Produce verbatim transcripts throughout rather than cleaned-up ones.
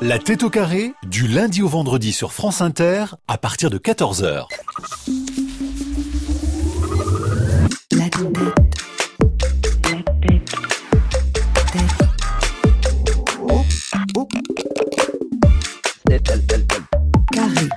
La tête au carré, du lundi au vendredi sur France Inter, à partir de quatorze heures. La tête. La tête. Tête. Oh, oh. Tête, tête, tête, tête. Carré.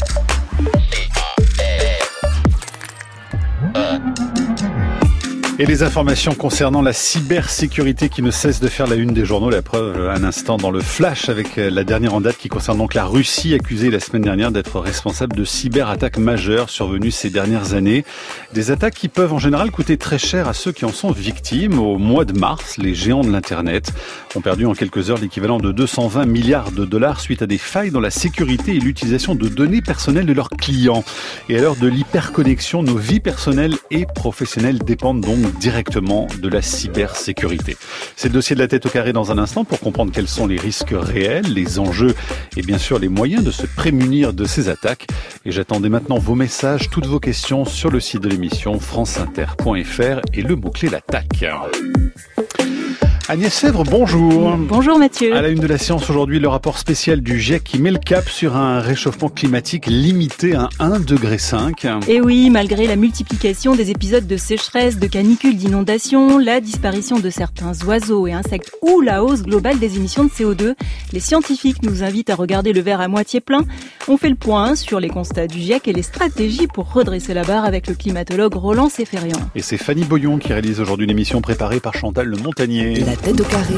Et les informations concernant la cybersécurité qui ne cesse de faire la une des journaux. La preuve, un instant dans le flash avec la dernière en date qui concerne donc la Russie, accusée la semaine dernière d'être responsable de cyberattaques majeures survenues ces dernières années. Des attaques qui peuvent en général coûter très cher à ceux qui en sont victimes. Au mois de mars, les géants de l'Internet ont perdu en quelques heures l'équivalent de deux cent vingt milliards de dollars suite à des failles dans la sécurité et l'utilisation de données personnelles de leurs clients. Et à l'heure de l'hyperconnexion, nos vies personnelles et professionnelles dépendent donc directement de la cybersécurité. C'est le dossier de la tête au carré dans un instant pour comprendre quels sont les risques réels, les enjeux et bien sûr les moyens de se prémunir de ces attaques. Et j'attendais maintenant vos messages, toutes vos questions sur le site de l'émission franceinter point f r et le mot-clé l'attaque. Agnès Sèvres, bonjour. Bonjour Mathieu. À la une de la science aujourd'hui, le rapport spécial du GIEC qui met le cap sur un réchauffement climatique limité à un degré cinq. Et oui, malgré la multiplication des épisodes de sécheresse, de canicule, d'inondation, la disparition de certains oiseaux et insectes ou la hausse globale des émissions de C O deux, les scientifiques nous invitent à regarder le verre à moitié plein. On fait le point sur les constats du GIEC et les stratégies pour redresser la barre avec le climatologue Roland Séférian. Et c'est Fanny Boyon qui réalise aujourd'hui l'émission préparée par Chantal Le Montagnier. La tête au carré,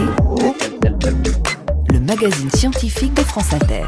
le magazine scientifique de France Inter.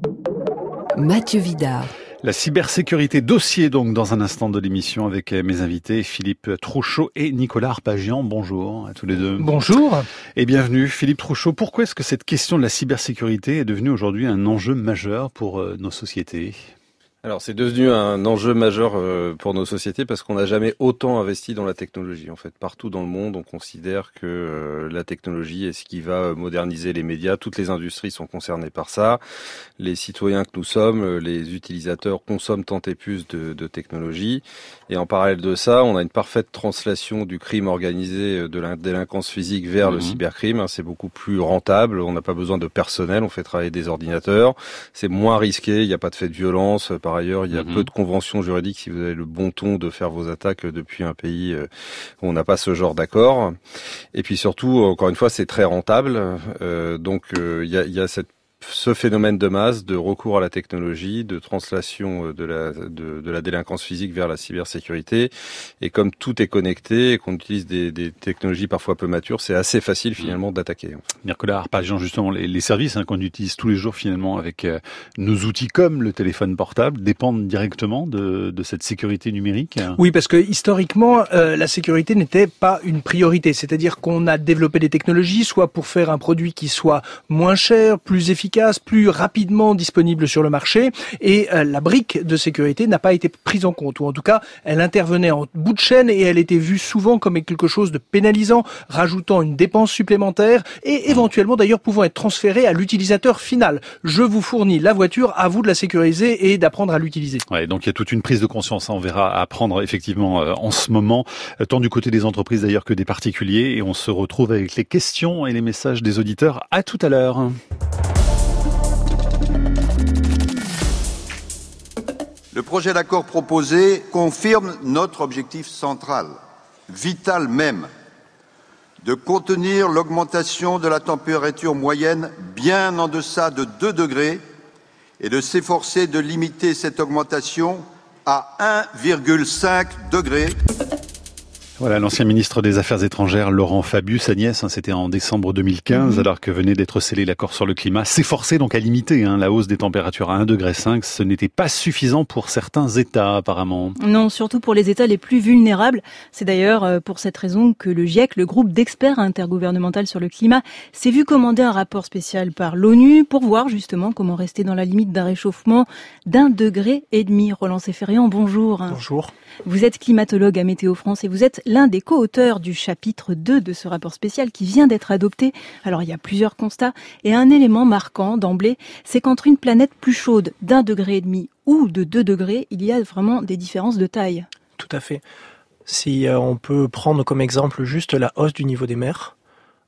Mathieu Vidard. La cybersécurité, dossier donc dans un instant de l'émission avec mes invités Philippe Trouchot et Nicolas Arpagian. Bonjour à tous les deux. Bonjour. Et bienvenue Philippe Trouchot. Pourquoi est-ce que cette question de la cybersécurité est devenue aujourd'hui un enjeu majeur pour nos sociétés ? Alors c'est devenu un enjeu majeur pour nos sociétés parce qu'on n'a jamais autant investi dans la technologie. En fait, partout dans le monde, on considère que la technologie est ce qui va moderniser les médias. Toutes les industries sont concernées par ça. Les citoyens que nous sommes, les utilisateurs consomment tant et plus de, de technologie. Et en parallèle de ça, on a une parfaite translation du crime organisé, de la délinquance physique vers mmh. le cybercrime. C'est beaucoup plus rentable. On n'a pas besoin de personnel. On fait travailler des ordinateurs. C'est moins risqué. Il n'y a pas de fait de violence. Par ailleurs, il y a mmh. peu de conventions juridiques si vous avez le bon ton de faire vos attaques depuis un pays où on n'a pas ce genre d'accord. Et puis surtout, encore une fois, c'est très rentable. Euh, donc, euh, il y a, il y a cette ce phénomène de masse, de recours à la technologie, de translation de la, de, de la délinquance physique vers la cybersécurité. Et comme tout est connecté et qu'on utilise des, des technologies parfois peu matures, c'est assez facile finalement d'attaquer. Nicolas Arpagian, justement, les, les services hein, qu'on utilise tous les jours finalement avec euh, nos outils comme le téléphone portable dépendent directement de, de cette sécurité numérique. Oui, parce que historiquement, euh, la sécurité n'était pas une priorité. C'est-à-dire qu'on a développé des technologies, soit pour faire un produit qui soit moins cher, plus efficace, plus rapidement disponible sur le marché, et euh, la brique de sécurité n'a pas été prise en compte, ou en tout cas elle intervenait en bout de chaîne et elle était vue souvent comme quelque chose de pénalisant, rajoutant une dépense supplémentaire et éventuellement d'ailleurs pouvant être transférée à l'utilisateur final. Je vous fournis la voiture, à vous de la sécuriser et d'apprendre à l'utiliser. Ouais, donc il y a toute une prise de conscience, hein, on verra, à prendre effectivement euh, en ce moment, euh, tant du côté des entreprises d'ailleurs que des particuliers, et on se retrouve avec les questions et les messages des auditeurs. À tout à l'heure. Le projet d'accord proposé confirme notre objectif central, vital même, de contenir l'augmentation de la température moyenne bien en deçà de deux degrés et de s'efforcer de limiter cette augmentation à un virgule cinq degré. Voilà, l'ancien ministre des Affaires étrangères, Laurent Fabius. Agnès, hein, c'était en décembre deux mille quinze, mmh. alors que venait d'être scellé l'accord sur le climat. S'efforcer donc à limiter hein, la hausse des températures à un degré cinq, ce n'était pas suffisant pour certains États, apparemment. Non, surtout pour les États les plus vulnérables. C'est d'ailleurs pour cette raison que le GIEC, le groupe d'experts intergouvernemental sur le climat, s'est vu commander un rapport spécial par l'ONU pour voir justement comment rester dans la limite d'un réchauffement d'un degré et demi. Roland Séférian, bonjour. Bonjour. Vous êtes climatologue à Météo France et vous êtes l'un des co-auteurs du chapitre deux de ce rapport spécial qui vient d'être adopté. Alors il y a plusieurs constats et un élément marquant d'emblée, c'est qu'entre une planète plus chaude d'un degré et demi ou de deux degrés, il y a vraiment des différences de taille. Tout à fait. Si euh, on peut prendre comme exemple juste la hausse du niveau des mers,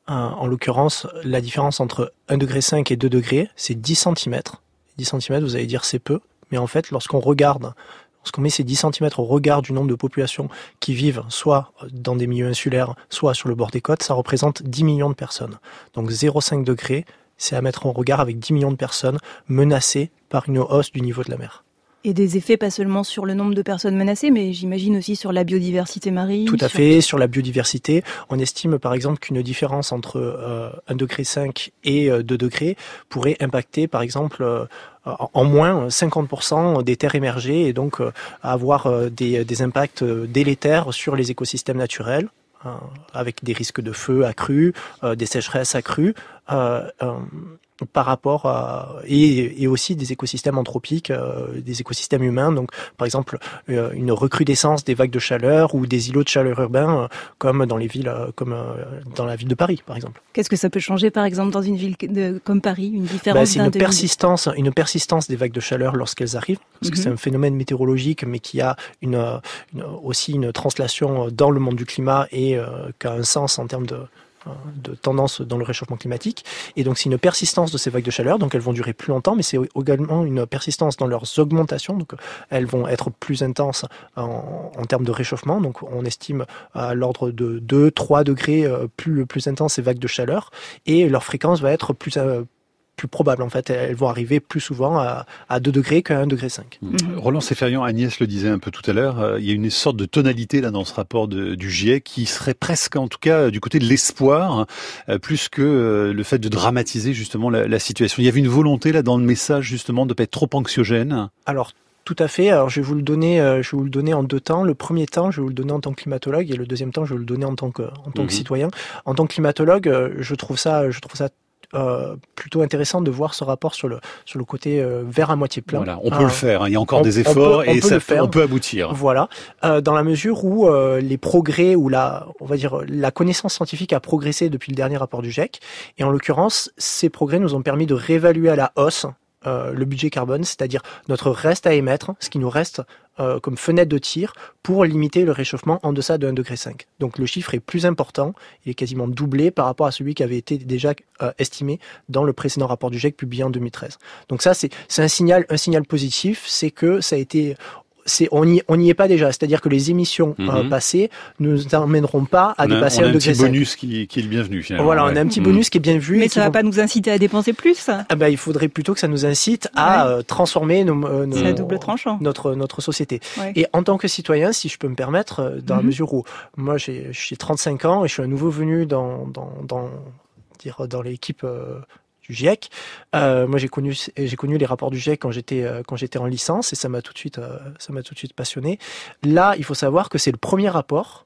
Euh, en l'occurrence, la différence entre un degré cinq et deux degrés, c'est dix centimètres. dix centimètres, vous allez dire c'est peu, mais en fait, lorsqu'on regarde, lorsqu'on met ces dix centimètres au regard du nombre de populations qui vivent soit dans des milieux insulaires, soit sur le bord des côtes, ça représente dix millions de personnes. Donc zéro virgule cinq degrés, c'est à mettre en regard avec dix millions de personnes menacées par une hausse du niveau de la mer. Et des effets pas seulement sur le nombre de personnes menacées, mais j'imagine aussi sur la biodiversité marine. Tout à sur fait, tout. sur la biodiversité. On estime par exemple qu'une différence entre euh, un degré cinq et euh, deux degrés pourrait impacter par exemple euh, en moins cinquante pour cent des terres émergées et donc euh, avoir euh, des, des impacts délétères sur les écosystèmes naturels, euh, avec des risques de feu accrus, euh, des sécheresses accrues. Euh, euh, par rapport à et, et aussi des écosystèmes anthropiques, euh, des écosystèmes humains, donc par exemple euh, une recrudescence des vagues de chaleur ou des îlots de chaleur urbains euh, comme dans les villes euh, comme euh, dans la ville de Paris par exemple. Qu'est-ce que ça peut changer par exemple dans une ville de, comme Paris, une différence ben, c'est d'un une degré. persistance une persistance des vagues de chaleur lorsqu'elles arrivent parce mm-hmm. que c'est un phénomène météorologique mais qui a une, une aussi une translation dans le monde du climat et euh, qui a un sens en termes de de tendance dans le réchauffement climatique. Et donc, c'est une persistance de ces vagues de chaleur. Donc, elles vont durer plus longtemps, mais c'est également une persistance dans leurs augmentations. Donc, elles vont être plus intenses en, en termes de réchauffement. Donc, on estime à l'ordre de deux à trois degrés plus, plus intenses ces vagues de chaleur. Et leur fréquence va être plus, euh, plus probable. En fait, elles vont arriver plus souvent à, à deux degrés qu'à un degré cinq. Mmh. Roland Seferian, Agnès le disait un peu tout à l'heure, euh, il y a une sorte de tonalité là dans ce rapport de, du GIEC qui serait presque, en tout cas, du côté de l'espoir, euh, plus que euh, le fait de dramatiser justement la, la situation. Il y avait une volonté là dans le message justement de ne pas être trop anxiogène. Alors, tout à fait. Alors, je vais vous le donner, euh, je vais vous le donner en deux temps. Le premier temps, je vais vous le donner en tant que climatologue, et le deuxième temps, je vais vous le donner en tant que, en tant mmh. que citoyen. En tant que climatologue, euh, je trouve ça, je trouve ça Euh, plutôt intéressant de voir ce rapport sur le sur le côté euh, vert à moitié plein. Voilà, on peut euh, le faire. Hein. Il y a encore on, des efforts on peut, on et peut ça le faire. on peut aboutir. Voilà, euh, dans la mesure où euh, les progrès ou la on va dire la connaissance scientifique a progressé depuis le dernier rapport du GIEC et en l'occurrence ces progrès nous ont permis de réévaluer à la hausse euh, le budget carbone, c'est-à-dire notre reste à émettre, ce qui nous reste Euh, comme fenêtre de tir pour limiter le réchauffement en deçà de un degré cinq. Donc le chiffre est plus important, il est quasiment doublé par rapport à celui qui avait été déjà euh, estimé dans le précédent rapport du GIEC publié en deux mille treize. Donc ça c'est, c'est un signal, un signal positif, c'est que ça a été... C'est, on n'y on y est pas déjà, c'est-à-dire que les émissions mmh. euh, passées ne nous emmèneront pas à on a, dépasser on a un degré cinq. On a un petit bonus qui, qui est le bienvenu finalement. Voilà, ouais. on a un petit mmh. bonus qui est bien vu. Mais ça ne va vont... pas nous inciter à dépenser plus. Ah ben, il faudrait plutôt que ça nous incite à ouais. euh, transformer nos, euh, nos, C'est à double tranchant. notre, notre société. Ouais. Et en tant que citoyen, si je peux me permettre, euh, dans mmh. la mesure où moi j'ai, j'ai trente-cinq ans et je suis un nouveau venu dans, dans, dans, dire, dans l'équipe euh, du GIEC. Euh, moi, j'ai connu, j'ai connu les rapports du GIEC quand j'étais, euh, quand j'étais en licence et ça m'a tout de suite, euh, ça m'a tout de suite passionné. Là, il faut savoir que c'est le premier rapport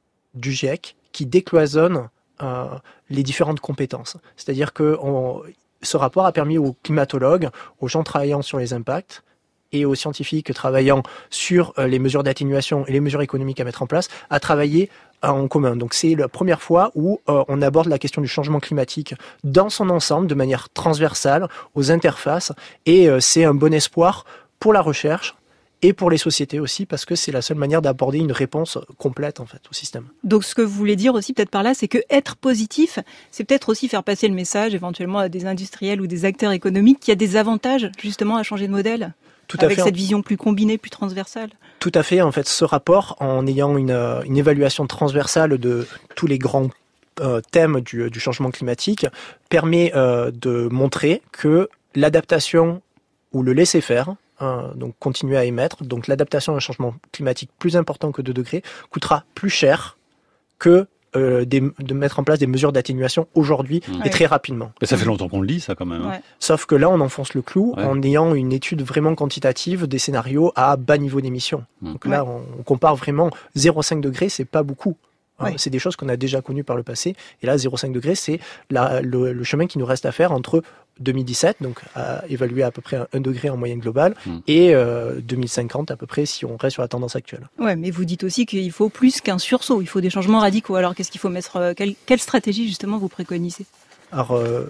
du GIEC qui décloisonne euh, les différentes compétences. C'est-à-dire que on, ce rapport a permis aux climatologues, aux gens travaillant sur les impacts et aux scientifiques travaillant sur euh, les mesures d'atténuation et les mesures économiques à mettre en place, à travailler en commun. Donc c'est la première fois où euh, on aborde la question du changement climatique dans son ensemble, de manière transversale, aux interfaces, et euh, c'est un bon espoir pour la recherche et pour les sociétés aussi, parce que c'est la seule manière d'aborder une réponse complète en fait au système. Donc ce que vous voulez dire aussi peut-être par là, c'est que être positif, c'est peut-être aussi faire passer le message éventuellement à des industriels ou des acteurs économiques qu'il y a des avantages justement à changer de modèle. Tout à avec fait. Cette vision plus combinée, plus transversale. Tout à fait. En fait, ce rapport, en ayant une, une évaluation transversale de tous les grands euh, thèmes du, du changement climatique, permet euh, de montrer que l'adaptation ou le laisser-faire, hein, donc continuer à émettre, donc l'adaptation à un changement climatique plus important que deux degrés, coûtera plus cher que Euh, des, de mettre en place des mesures d'atténuation aujourd'hui mmh. et très rapidement. Mais ça fait longtemps qu'on le dit, ça, quand même. Ouais. Sauf que là, on enfonce le clou ouais. en ayant une étude vraiment quantitative des scénarios à bas niveau d'émission. Mmh. Donc là, ouais. on, on compare vraiment zéro virgule cinq degrés, c'est pas beaucoup. Ouais. C'est des choses qu'on a déjà connues par le passé. Et là, zéro virgule cinq degrés, c'est la, le, le chemin qui nous reste à faire entre deux mille dix-sept, donc à évaluer à peu près un degré en moyenne globale, mmh. et euh, deux mille cinquante à peu près si on reste sur la tendance actuelle. Ouais, mais vous dites aussi qu'il faut plus qu'un sursaut, il faut des changements radicaux. Alors qu'est-ce qu'il faut mettre, quelle, quelle stratégie justement vous préconisez ? Alors, euh,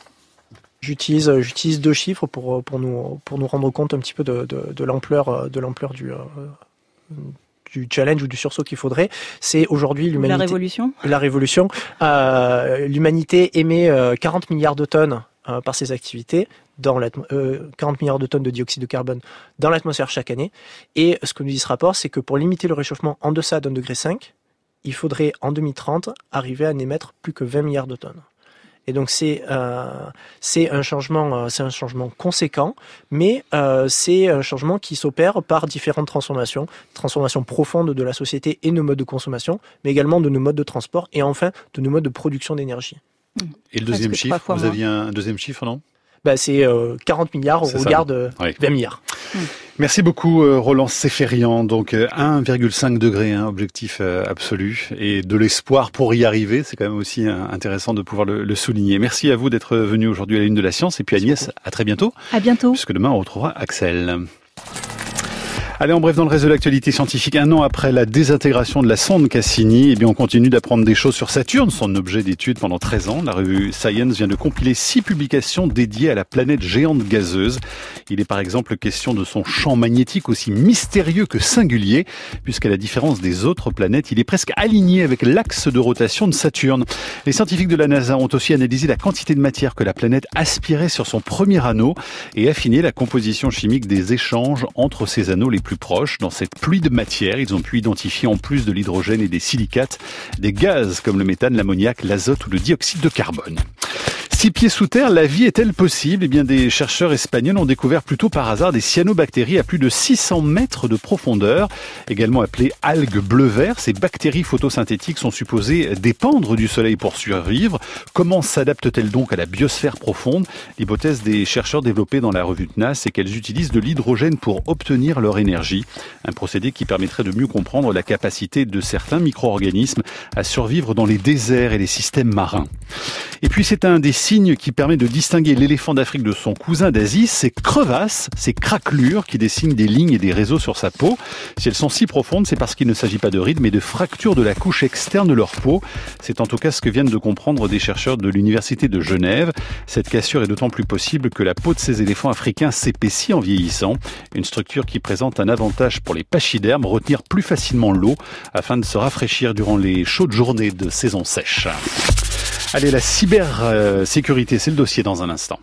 j'utilise, j'utilise deux chiffres pour, pour, nous, pour nous rendre compte un petit peu de, de, de l'ampleur, de l'ampleur du... Euh, du challenge ou du sursaut qu'il faudrait, c'est aujourd'hui l'humanité. La révolution. La révolution. Euh, l'humanité émet euh, quarante milliards de tonnes euh, par ses activités, dans euh, quarante milliards de tonnes de dioxyde de carbone dans l'atmosphère chaque année. Et ce que nous dit ce rapport, c'est que pour limiter le réchauffement en deçà d'un degré cinq, il faudrait en deux mille trente arriver à n'émettre plus que vingt milliards de tonnes. Et donc c'est euh, c'est un changement euh, c'est un changement conséquent, mais euh, c'est un changement qui s'opère par différentes transformations, transformations profondes de la société et nos modes de consommation, mais également de nos modes de transport et enfin de nos modes de production d'énergie. Et le deuxième chiffre, vous moins. aviez un deuxième chiffre, non ? Bah, c'est euh, quarante milliards au regard de oui. vingt milliards. Mmh. Merci beaucoup Roland Seferian. Donc un virgule cinq degré, hein, objectif euh, absolu, et de l'espoir pour y arriver. C'est quand même aussi euh, intéressant de pouvoir le, le souligner. Merci à vous d'être venu aujourd'hui à la Lune de la Science. Et puis Agnès, à très bientôt. À bientôt. Puisque demain on retrouvera Axel. Allez, en bref, dans le reste de l'actualité scientifique, un an après la désintégration de la sonde Cassini, eh bien, on continue d'apprendre des choses sur Saturne, son objet d'étude pendant treize ans. La revue Science vient de compiler six publications dédiées à la planète géante gazeuse. Il est par exemple question de son champ magnétique aussi mystérieux que singulier, puisqu'à la différence des autres planètes, il est presque aligné avec l'axe de rotation de Saturne. Les scientifiques de la NASA ont aussi analysé la quantité de matière que la planète aspirait sur son premier anneau et affiné la composition chimique des échanges entre ces anneaux les plus proches. Dans cette pluie de matière, ils ont pu identifier en plus de l'hydrogène et des silicates, des gaz comme le méthane, l'ammoniac, l'azote ou le dioxyde de carbone. Six pieds sous terre, la vie est-elle possible ? Eh bien, des chercheurs espagnols ont découvert plutôt par hasard des cyanobactéries à plus de six cents mètres de profondeur, également appelées algues bleu-vert. Ces bactéries photosynthétiques sont supposées dépendre du soleil pour survivre. Comment s'adaptent-elles donc à la biosphère profonde ? L'hypothèse des chercheurs développée dans la revue T N A S, c'est qu'elles utilisent de l'hydrogène pour obtenir leur énergie. Un procédé qui permettrait de mieux comprendre la capacité de certains micro-organismes à survivre dans les déserts et les systèmes marins. Et puis c'est un des signes qui permet de distinguer l'éléphant d'Afrique de son cousin d'Asie, ces crevasses, ces craquelures qui dessinent des lignes et des réseaux sur sa peau. Si elles sont si profondes, c'est parce qu'il ne s'agit pas de rides, mais de fractures de la couche externe de leur peau. C'est en tout cas ce que viennent de comprendre des chercheurs de l'Université de Genève. Cette cassure est d'autant plus possible que la peau de ces éléphants africains s'épaissit en vieillissant. Une structure qui présente un avantage pour les pachydermes, retenir plus facilement l'eau afin de se rafraîchir durant les chaudes journées de saison sèche. Allez, la cybersécurité, c'est le dossier dans un instant.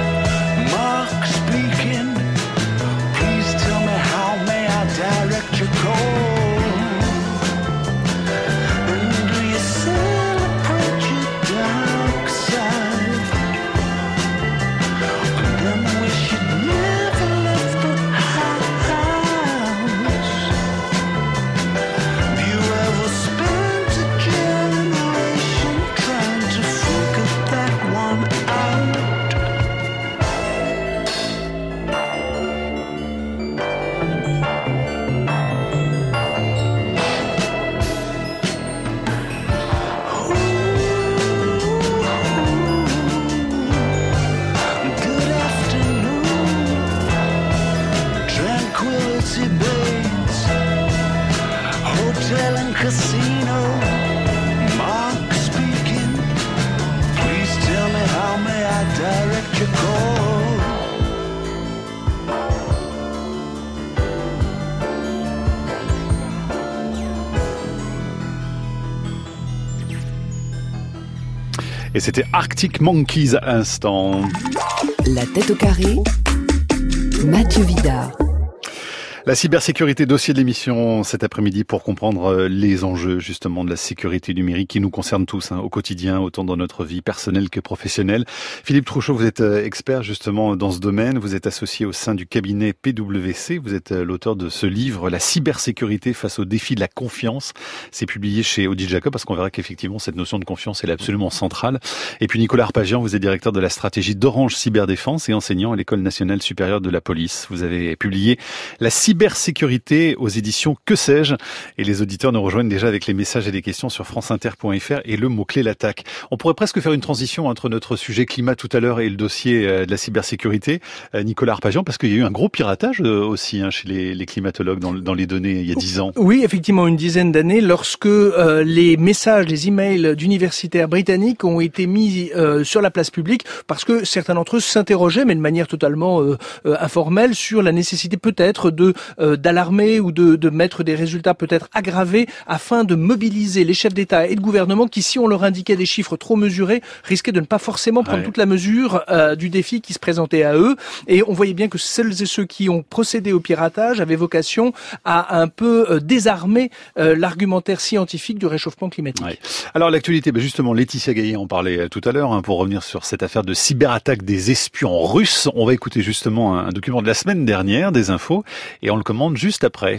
Mark speaking. Please tell me how may I direct your Et c'était Arctic Monkeys à l'instant. La tête au carré, Mathieu Vidard. La cybersécurité, dossier de l'émission cet après-midi pour comprendre les enjeux justement de la sécurité numérique qui nous concernent tous hein, au quotidien, autant dans notre vie personnelle que professionnelle. Philippe Trouchot, vous êtes expert justement dans ce domaine, vous êtes associé au sein du cabinet P W C, vous êtes l'auteur de ce livre, La cybersécurité face au défi de la confiance. C'est publié chez Odile Jacob parce qu'on verra qu'effectivement cette notion de confiance elle est absolument centrale. Et puis Nicolas Arpagian, vous êtes directeur de la stratégie d'Orange Cyberdéfense et enseignant à l'École nationale supérieure de la police. Vous avez publié La cybersécurité Cybersécurité aux éditions Que sais-je, et les auditeurs nous rejoignent déjà avec les messages et les questions sur franceinter point f r et le mot-clé l'attaque. On pourrait presque faire une transition entre notre sujet climat tout à l'heure et le dossier de la cybersécurité, Nicolas Arpagian, parce qu'il y a eu un gros piratage aussi hein, chez les, les climatologues dans, dans les données il y a dix ans. Oui, effectivement, une dizaine d'années, lorsque euh, les messages, les emails d'universitaires britanniques ont été mis euh, sur la place publique, parce que certains d'entre eux s'interrogeaient, mais de manière totalement euh, euh, informelle, sur la nécessité peut-être de Euh, d'alarmer ou de, de mettre des résultats peut-être aggravés afin de mobiliser les chefs d'État et de gouvernement qui, si on leur indiquait des chiffres trop mesurés, risquaient de ne pas forcément prendre ouais. toute la mesure euh, du défi qui se présentait à eux. Et on voyait bien que celles et ceux qui ont procédé au piratage avaient vocation à un peu euh, désarmer euh, l'argumentaire scientifique du réchauffement climatique. Ouais. Alors l'actualité, ben justement, Laetitia Gaillet en parlait tout à l'heure, hein, pour revenir sur cette affaire de cyberattaque des espions russes. On va écouter justement un, un document de la semaine dernière, des infos, et on le commande juste après.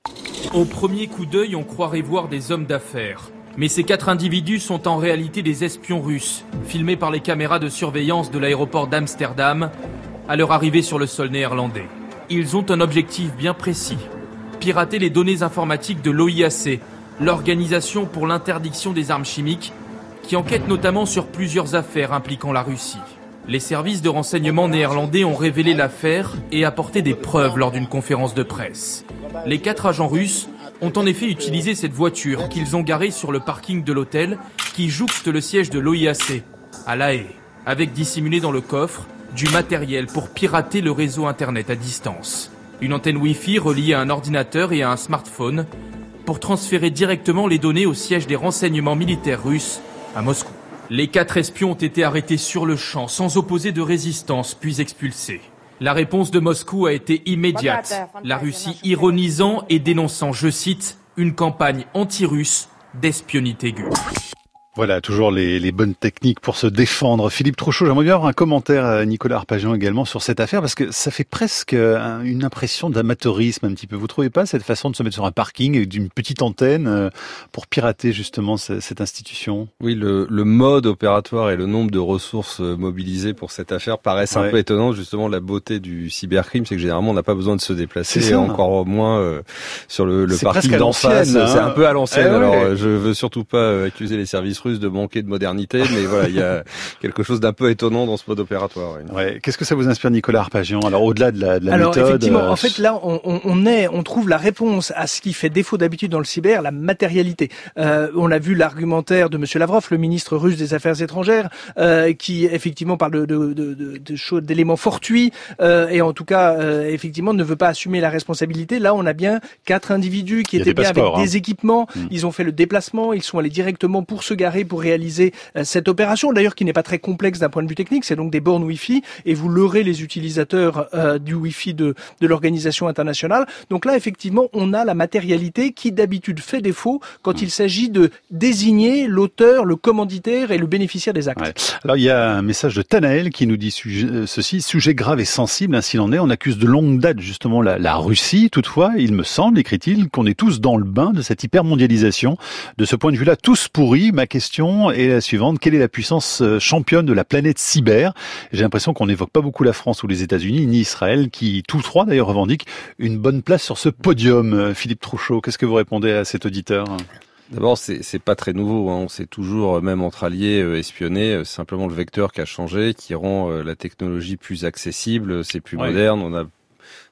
Au premier coup d'œil, on croirait voir des hommes d'affaires. Mais ces quatre individus sont en réalité des espions russes, filmés par les caméras de surveillance de l'aéroport d'Amsterdam à leur arrivée sur le sol néerlandais. Ils ont un objectif bien précis, pirater les données informatiques de l'O I A C, l'Organisation pour l'interdiction des armes chimiques, qui enquête notamment sur plusieurs affaires impliquant la Russie. Les services de renseignement néerlandais ont révélé l'affaire et apporté des preuves lors d'une conférence de presse. Les quatre agents russes ont en effet utilisé cette voiture qu'ils ont garée sur le parking de l'hôtel qui jouxte le siège de l'O I A C, à La Haye, avec dissimulé dans le coffre du matériel pour pirater le réseau Internet à distance. Une antenne Wi-Fi reliée à un ordinateur et à un smartphone pour transférer directement les données au siège des renseignements militaires russes à Moscou. Les quatre espions ont été arrêtés sur le champ, sans opposer de résistance, puis expulsés. La réponse de Moscou a été immédiate, la Russie ironisant et dénonçant, je cite, une campagne anti-russe d'espionnite aiguë. Voilà, toujours les, les bonnes techniques pour se défendre. Philippe Trouchot, j'aimerais bien avoir un commentaire à Nicolas Arpagian également sur cette affaire, parce que ça fait presque une impression d'amateurisme un petit peu. Vous trouvez pas cette façon de se mettre sur un parking avec une petite antenne pour pirater justement cette institution? Oui, le, le mode opératoire et le nombre de ressources mobilisées pour cette affaire paraissent ouais. un peu étonnants. Justement, la beauté du cybercrime, c'est que généralement on n'a pas besoin de se déplacer, ça, encore moins euh, sur le, le parking d'en face. Hein. C'est un peu à l'ancienne. Eh ouais. Alors, je veux surtout pas accuser les services de manquer de modernité, mais voilà, il y a quelque chose d'un peu étonnant dans ce mode opératoire. Ouais. Ouais. Qu'est-ce que ça vous inspire, Nicolas Arpagian? Alors, au-delà de la, de la Alors, méthode... Alors, effectivement, euh... en fait, là, on, on est, on trouve la réponse à ce qui fait défaut d'habitude dans le cyber, la matérialité. Euh, on a vu l'argumentaire de Monsieur Lavrov, le ministre russe des Affaires étrangères, euh, qui, effectivement, parle de, de, de, de, de choses, d'éléments fortuits, euh, et en tout cas, euh, effectivement, ne veut pas assumer la responsabilité. Là, on a bien quatre individus qui étaient bien avec hein. des équipements. Mmh. Ils ont fait le déplacement, ils sont allés directement pour se garer, pour réaliser euh, cette opération, d'ailleurs qui n'est pas très complexe d'un point de vue technique, c'est donc des bornes Wi-Fi, et vous leurrez les utilisateurs euh, du Wi-Fi de, de l'organisation internationale. Donc là, effectivement, on a la matérialité qui d'habitude fait défaut quand il s'agit de désigner l'auteur, le commanditaire et le bénéficiaire des actes. Ouais. Alors il y a un message de Tanaël qui nous dit sujet, euh, ceci, sujet grave et sensible, ainsi il en est, on accuse de longue date justement la, la Russie, toutefois, il me semble, écrit-il, qu'on est tous dans le bain de cette hypermondialisation. De ce point de vue-là, tous pourris. Ma question est la suivante, quelle est la puissance championne de la planète cyber? J'ai l'impression qu'on n'évoque pas beaucoup la France ou les États-Unis, ni Israël, qui tous trois d'ailleurs revendiquent une bonne place sur ce podium. Philippe Trouchot, qu'est-ce que vous répondez à cet auditeur? D'abord, c'est, c'est pas très nouveau, hein. On s'est toujours, même entre alliés, euh, espionné. C'est simplement le vecteur qui a changé, qui rend euh, la technologie plus accessible, c'est plus ouais. moderne. On a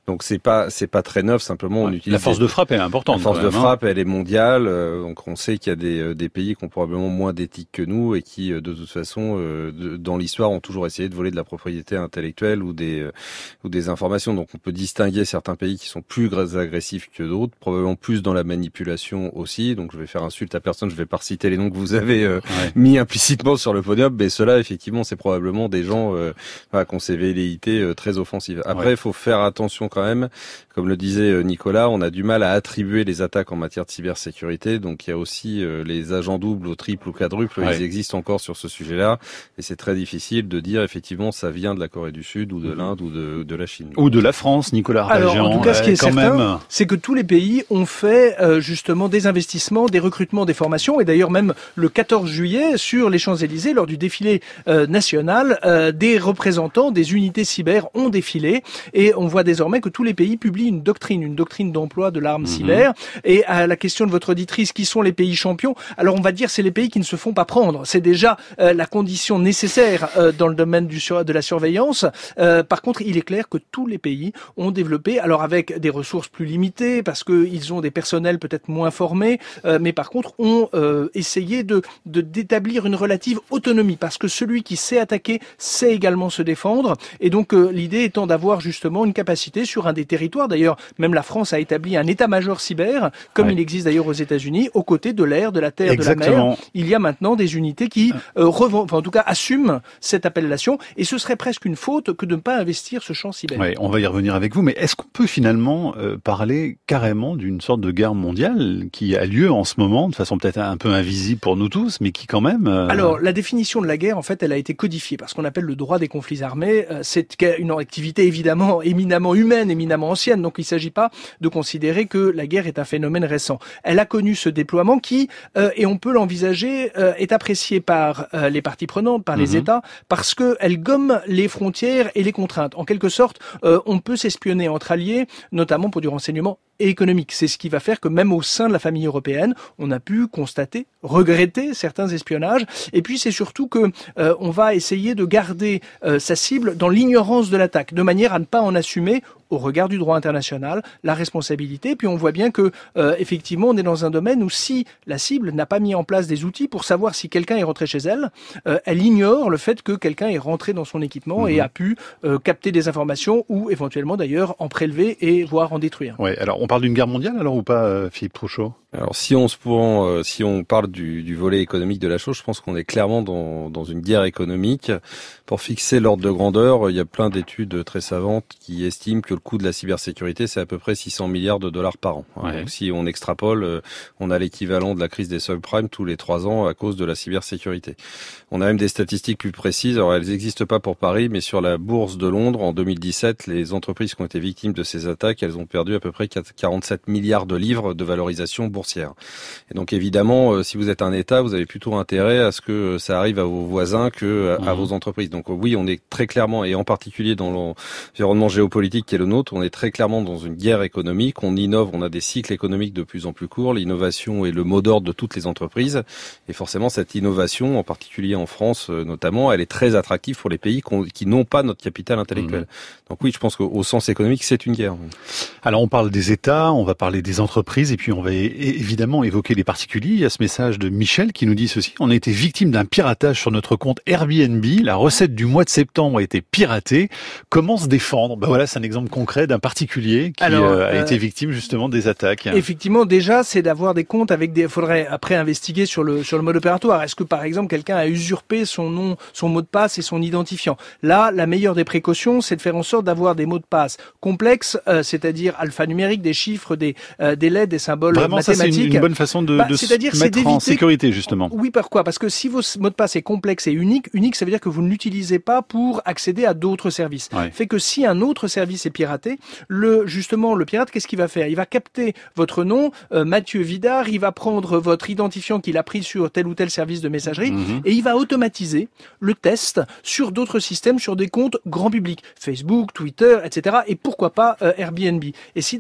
Donc c'est pas c'est pas très neuf, simplement ouais. on utilise la force des... de frappe est importante. La force même, de frappe, hein. Elle est mondiale. Euh, donc on sait qu'il y a des des pays qui ont probablement moins d'éthique que nous et qui de toute façon euh, de, dans l'histoire ont toujours essayé de voler de la propriété intellectuelle ou des euh, ou des informations. Donc on peut distinguer certains pays qui sont plus agressifs que d'autres, probablement plus dans la manipulation aussi. Donc je vais faire insulte à personne, je vais pas citer les noms que vous avez euh, ouais. mis implicitement sur le podium, mais ceux-là effectivement c'est probablement des gens euh, voilà, qui ont ces velléités euh, très offensives. Après il ouais. faut faire attention quand même, comme le disait Nicolas, on a du mal à attribuer les attaques en matière de cybersécurité, donc il y a aussi euh, les agents doubles au triple ou quadruple, ouais. ils existent encore sur ce sujet-là, et c'est très difficile de dire effectivement ça vient de la Corée du Sud ou de l'Inde ou de, de la Chine. Ou de la France, Nicolas Alors Arpagian, en tout cas ce qui est quand certain, même... c'est que tous les pays ont fait euh, justement des investissements, des recrutements, des formations, et d'ailleurs même le quatorze juillet sur les Champs-Élysées, lors du défilé euh, national, euh, des représentants des unités cyber ont défilé, et on voit désormais que tous les pays publient une doctrine, une doctrine d'emploi de l'arme mmh. cyber. Et à la question de votre auditrice, qui sont les pays champions? Alors on va dire c'est les pays qui ne se font pas prendre. C'est déjà euh, la condition nécessaire euh, dans le domaine du sur, de la surveillance. Euh, par contre, il est clair que tous les pays ont développé, alors avec des ressources plus limitées, parce qu'ils ont des personnels peut-être moins formés, euh, mais par contre ont euh, essayé de, de d'établir une relative autonomie, parce que celui qui sait attaquer sait également se défendre. Et donc euh, l'idée étant d'avoir justement une capacité sur un des territoires. D'ailleurs, même la France a établi un état-major cyber, comme ouais. il existe d'ailleurs aux États-Unis, aux côtés de l'air, de la terre, Exactement. de la mer. Il y a maintenant des unités qui euh, revendent, enfin en tout cas assument cette appellation, et ce serait presque une faute que de ne pas investir ce champ cyber. Ouais, on va y revenir avec vous, mais est-ce qu'on peut finalement euh, parler carrément d'une sorte de guerre mondiale qui a lieu en ce moment, de façon peut-être un peu invisible pour nous tous, mais qui quand même... Euh... Alors, la définition de la guerre, en fait, elle a été codifiée par ce qu'on appelle le droit des conflits armés. Euh, c'est une activité évidemment éminemment humaine, éminemment ancienne, donc il ne s'agit pas de considérer que la guerre est un phénomène récent. Elle a connu ce déploiement qui, euh, et on peut l'envisager, euh, est apprécié par euh, les parties prenantes, par mmh. les États, parce qu'elle gomme les frontières et les contraintes. En quelque sorte, euh, on peut s'espionner entre alliés, notamment pour du renseignement économique. C'est ce qui va faire que même au sein de la famille européenne, on a pu constater, regretter certains espionnages. Et puis c'est surtout que euh, on va essayer de garder euh, sa cible dans l'ignorance de l'attaque, de manière à ne pas en assumer, au regard du droit international, la responsabilité. Puis on voit bien que euh, effectivement on est dans un domaine où si la cible n'a pas mis en place des outils pour savoir si quelqu'un est rentré chez elle, euh, elle ignore le fait que quelqu'un est rentré dans son équipement mmh. et a pu euh, capter des informations ou éventuellement d'ailleurs en prélever et voire en détruire. Ouais, alors on parle d'une guerre mondiale alors ou pas, euh, Philippe Trouchot? Alors si on se prend, euh, si on parle du, du volet économique de la chose, je pense qu'on est clairement dans, dans une guerre économique. Pour fixer l'ordre de grandeur, il y a plein d'études très savantes qui estiment que le coût de la cybersécurité, c'est à peu près six cents milliards de dollars par an. Ouais. Donc si on extrapole, on a l'équivalent de la crise des subprimes tous les trois ans à cause de la cybersécurité. On a même des statistiques plus précises. Alors elles n'existent pas pour Paris, mais sur la bourse de Londres en deux mille dix-sept, les entreprises qui ont été victimes de ces attaques, elles ont perdu à peu près quarante-sept milliards de livres de valorisation boursière. Et donc évidemment, euh, si vous êtes un État, vous avez plutôt intérêt à ce que ça arrive à vos voisins que à, à vos entreprises. Donc oui, on est très clairement, et en particulier dans l'environnement géopolitique qui est le nôtre, on est très clairement dans une guerre économique. On innove, on a des cycles économiques de plus en plus courts. L'innovation est le mot d'ordre de toutes les entreprises. Et forcément, cette innovation, en particulier en France euh, notamment, elle est très attractive pour les pays qui n'ont pas notre capital intellectuel. Mmh. Donc oui, je pense qu'au sens économique, c'est une guerre. Alors on parle des États, on va parler des entreprises, et puis on va évidemment évoquer les particuliers. Il y a ce message de Michel qui nous dit ceci: on a été victime d'un piratage sur notre compte Airbnb. La recette du mois de septembre a été piratée. Comment se défendre? Ben voilà, c'est un exemple concret d'un particulier qui Alors, euh, a euh, été victime justement des attaques. Effectivement, déjà, c'est d'avoir des comptes avec des. Il faudrait après investiguer sur le sur le mode opératoire. Est-ce que par exemple quelqu'un a usurpé son nom, son mot de passe et son identifiant? Là, la meilleure des précautions, c'est de faire en sorte d'avoir des mots de passe complexes, euh, c'est-à-dire alphanumériques, des chiffres, des euh, des lettres, des symboles Vraiment, mathématiques. Ça, c'est une, une bonne façon de, bah, de se mettre en sécurité, justement. Oui, pourquoi? Parce que si vos mots de passe est complexe et unique, unique, ça veut dire que vous ne l'utilisez pas pour accéder à d'autres services. Ouais. Fait que si un autre service est piraté, le justement le pirate, qu'est-ce qu'il va faire? Il va capter votre nom, euh, Mathieu Vidard, il va prendre votre identifiant qu'il a pris sur tel ou tel service de messagerie, mmh. et il va automatiser le test sur d'autres systèmes, sur des comptes grand public, Facebook, Twitter, et cetera. Et pourquoi pas euh, Airbnb. Et si d'aventure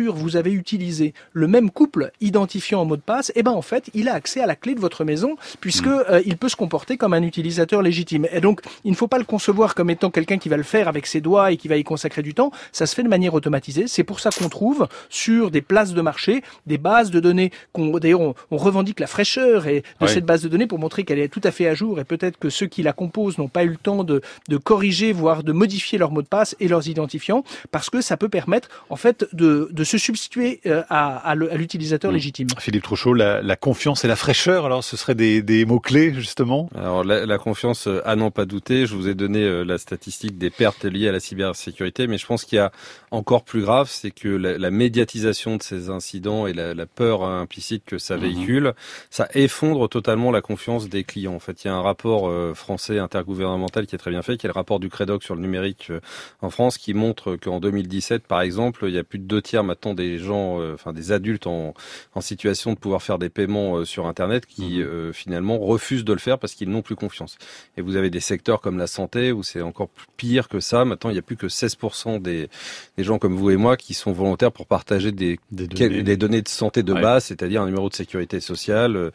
voiture vous avez utilisé le même couple identifiant en mot de passe, eh ben en fait, il a accès à la clé de votre maison puisque mmh. euh, il peut se comporter comme un utilisateur légitime. Et donc, il ne faut pas le concevoir comme étant quelqu'un qui va le faire avec ses doigts et qui va y consacrer du temps. Ça se fait de manière automatisée. C'est pour ça qu'on trouve sur des places de marché des bases de données qu'on, d'ailleurs, on, on revendique la fraîcheur et de oui. cette base de données pour montrer qu'elle est tout à fait à jour et peut-être que ceux qui la composent n'ont pas eu le temps de, de corriger, voire de modifier leur mot de passe et leurs identifiants, parce que ça peut permettre, en fait, de, de se substituer à, à, le, à l'utilisateur mmh. légitime. Philippe Trouchot, la, la confiance et la fraîcheur, alors ce seraient des, des mots-clés, justement? Alors, la, la confiance, à n'en pas douter. Je vous ai donné la statistique des pertes liées à la cybersécurité, mais je pense qu'il y a encore plus grave, c'est que la, la médiatisation de ces incidents et la, la peur implicite que ça véhicule, mmh. ça effondre totalement la confiance des clients. En fait, il y a un rapport euh, français intergouvernemental qui est très bien fait, qui est le rapport du Crédoc sur le numérique euh, en France, qui montre qu'en deux mille dix-sept, par exemple, il y a plus de deux tiers maintenant des gens, euh, enfin des adultes en, en situation de pouvoir faire des paiements euh, sur Internet qui mmh. euh, finalement refusent de le faire parce qu'ils n'ont plus confiance. Et vous avez des secteurs comme la santé où c'est encore pire que ça. Maintenant, il n'y a plus que seize pour cent des, des gens comme vous et moi qui sont volontaires pour partager des, des, données. des données de santé de ouais. base, c'est-à-dire un numéro de sécurité sociale, euh,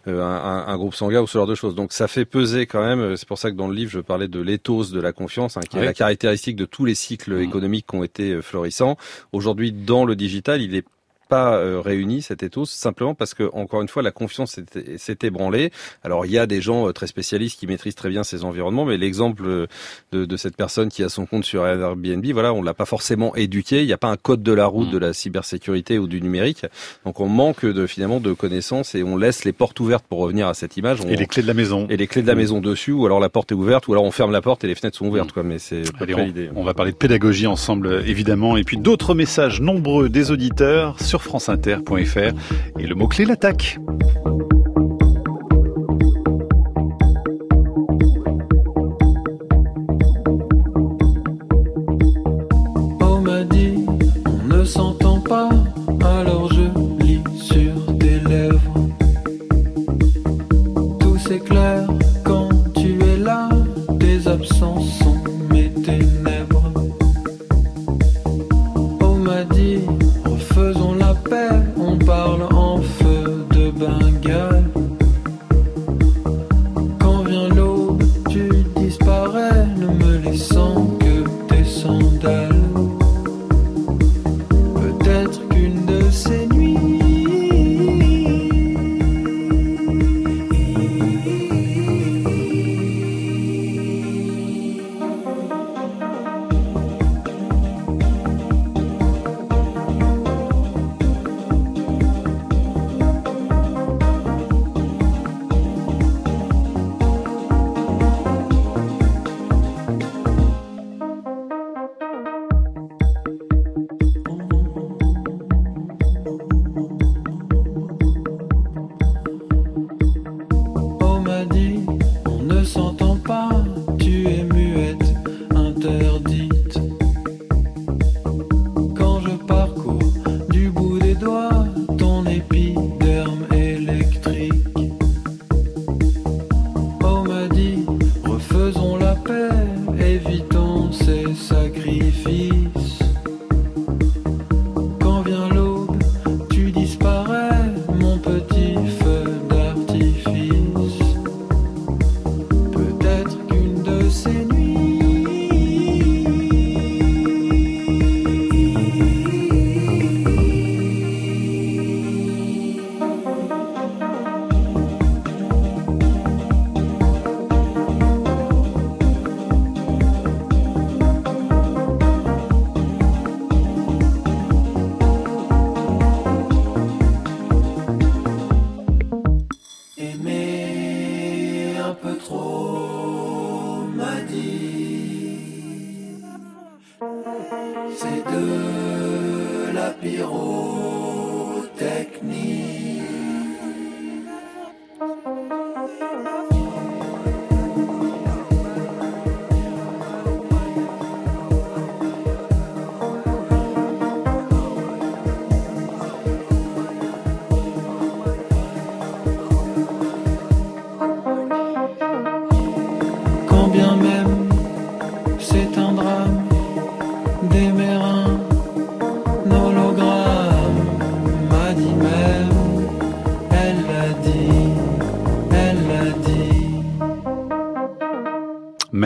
un, un groupe sanguin ou ce genre de choses. Donc ça fait peser quand même, c'est pour ça que dans le livre je parlais de l'éthos de la confiance, hein, qui ouais. est la caractéristique de tous les cycles mmh. économiques qui ont été florissants. Aujourd'hui, dans le digital, il est pas euh, réuni cet ethos, simplement parce que, encore une fois, la confiance s'est, s'est ébranlée. Alors, il y a des gens euh, très spécialistes qui maîtrisent très bien ces environnements, mais l'exemple euh, de, de cette personne qui a son compte sur Airbnb, voilà, on l'a pas forcément éduqué. Il n'y a pas un code de la route mmh. de la cybersécurité ou du numérique. Donc, on manque de, finalement, de connaissances et on laisse les portes ouvertes pour revenir à cette image. On, et les clés de la maison. Et les clés de la maison dessus, ou alors la porte est ouverte, ou alors on ferme la porte et les fenêtres sont ouvertes, mmh. quoi. Mais c'est pas on, l'idée. On va parler de pédagogie ensemble, évidemment, et puis d'autres messages nombreux des auditeurs sur franceinter point f r et le mot-clé l'attaque. On m'a dit, on ne s'entend pas, alors je lis sur tes lèvres. Tout s'éclaire quand tu es là, tes absences sont mes ténèbres. On m'a dit, refaisons la paix. On parle en feu de Bengale. Quand vient l'aube, tu disparais, ne me laissant que tes sandales. Peut-être qu'une de ces nuits d'aimer un hologramme.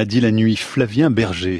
m'a dit la nuit, Flavien Berger.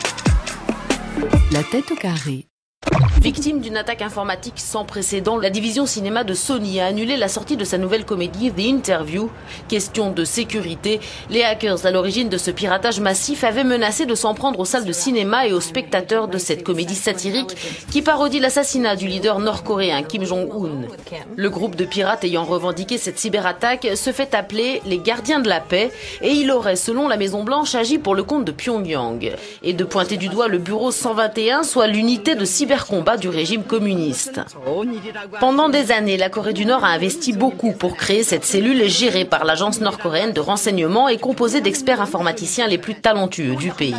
La tête au carré. Victime d'une attaque informatique sans précédent, la division cinéma de Sony a annulé la sortie de sa nouvelle comédie The Interview. Question de sécurité, les hackers à l'origine de ce piratage massif avaient menacé de s'en prendre aux salles de cinéma et aux spectateurs de cette comédie satirique qui parodie l'assassinat du leader nord-coréen Kim Jong-un. Le groupe de pirates ayant revendiqué cette cyberattaque se fait appeler les gardiens de la paix et il aurait, selon la Maison-Blanche, agi pour le compte de Pyongyang et de pointer du doigt le bureau cent vingt et un, soit l'unité de cyber combat du régime communiste. Pendant des années, la Corée du Nord a investi beaucoup pour créer cette cellule gérée par l'agence nord-coréenne de renseignement et composée d'experts informaticiens les plus talentueux du pays.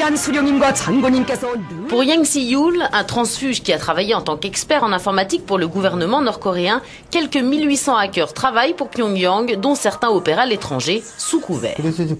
Pour Yang Si-yul, un transfuge qui a travaillé en tant qu'expert en informatique pour le gouvernement nord-coréen, quelques mille huit cents hackers travaillent pour Pyongyang, dont certains opèrent à l'étranger, sous couvert.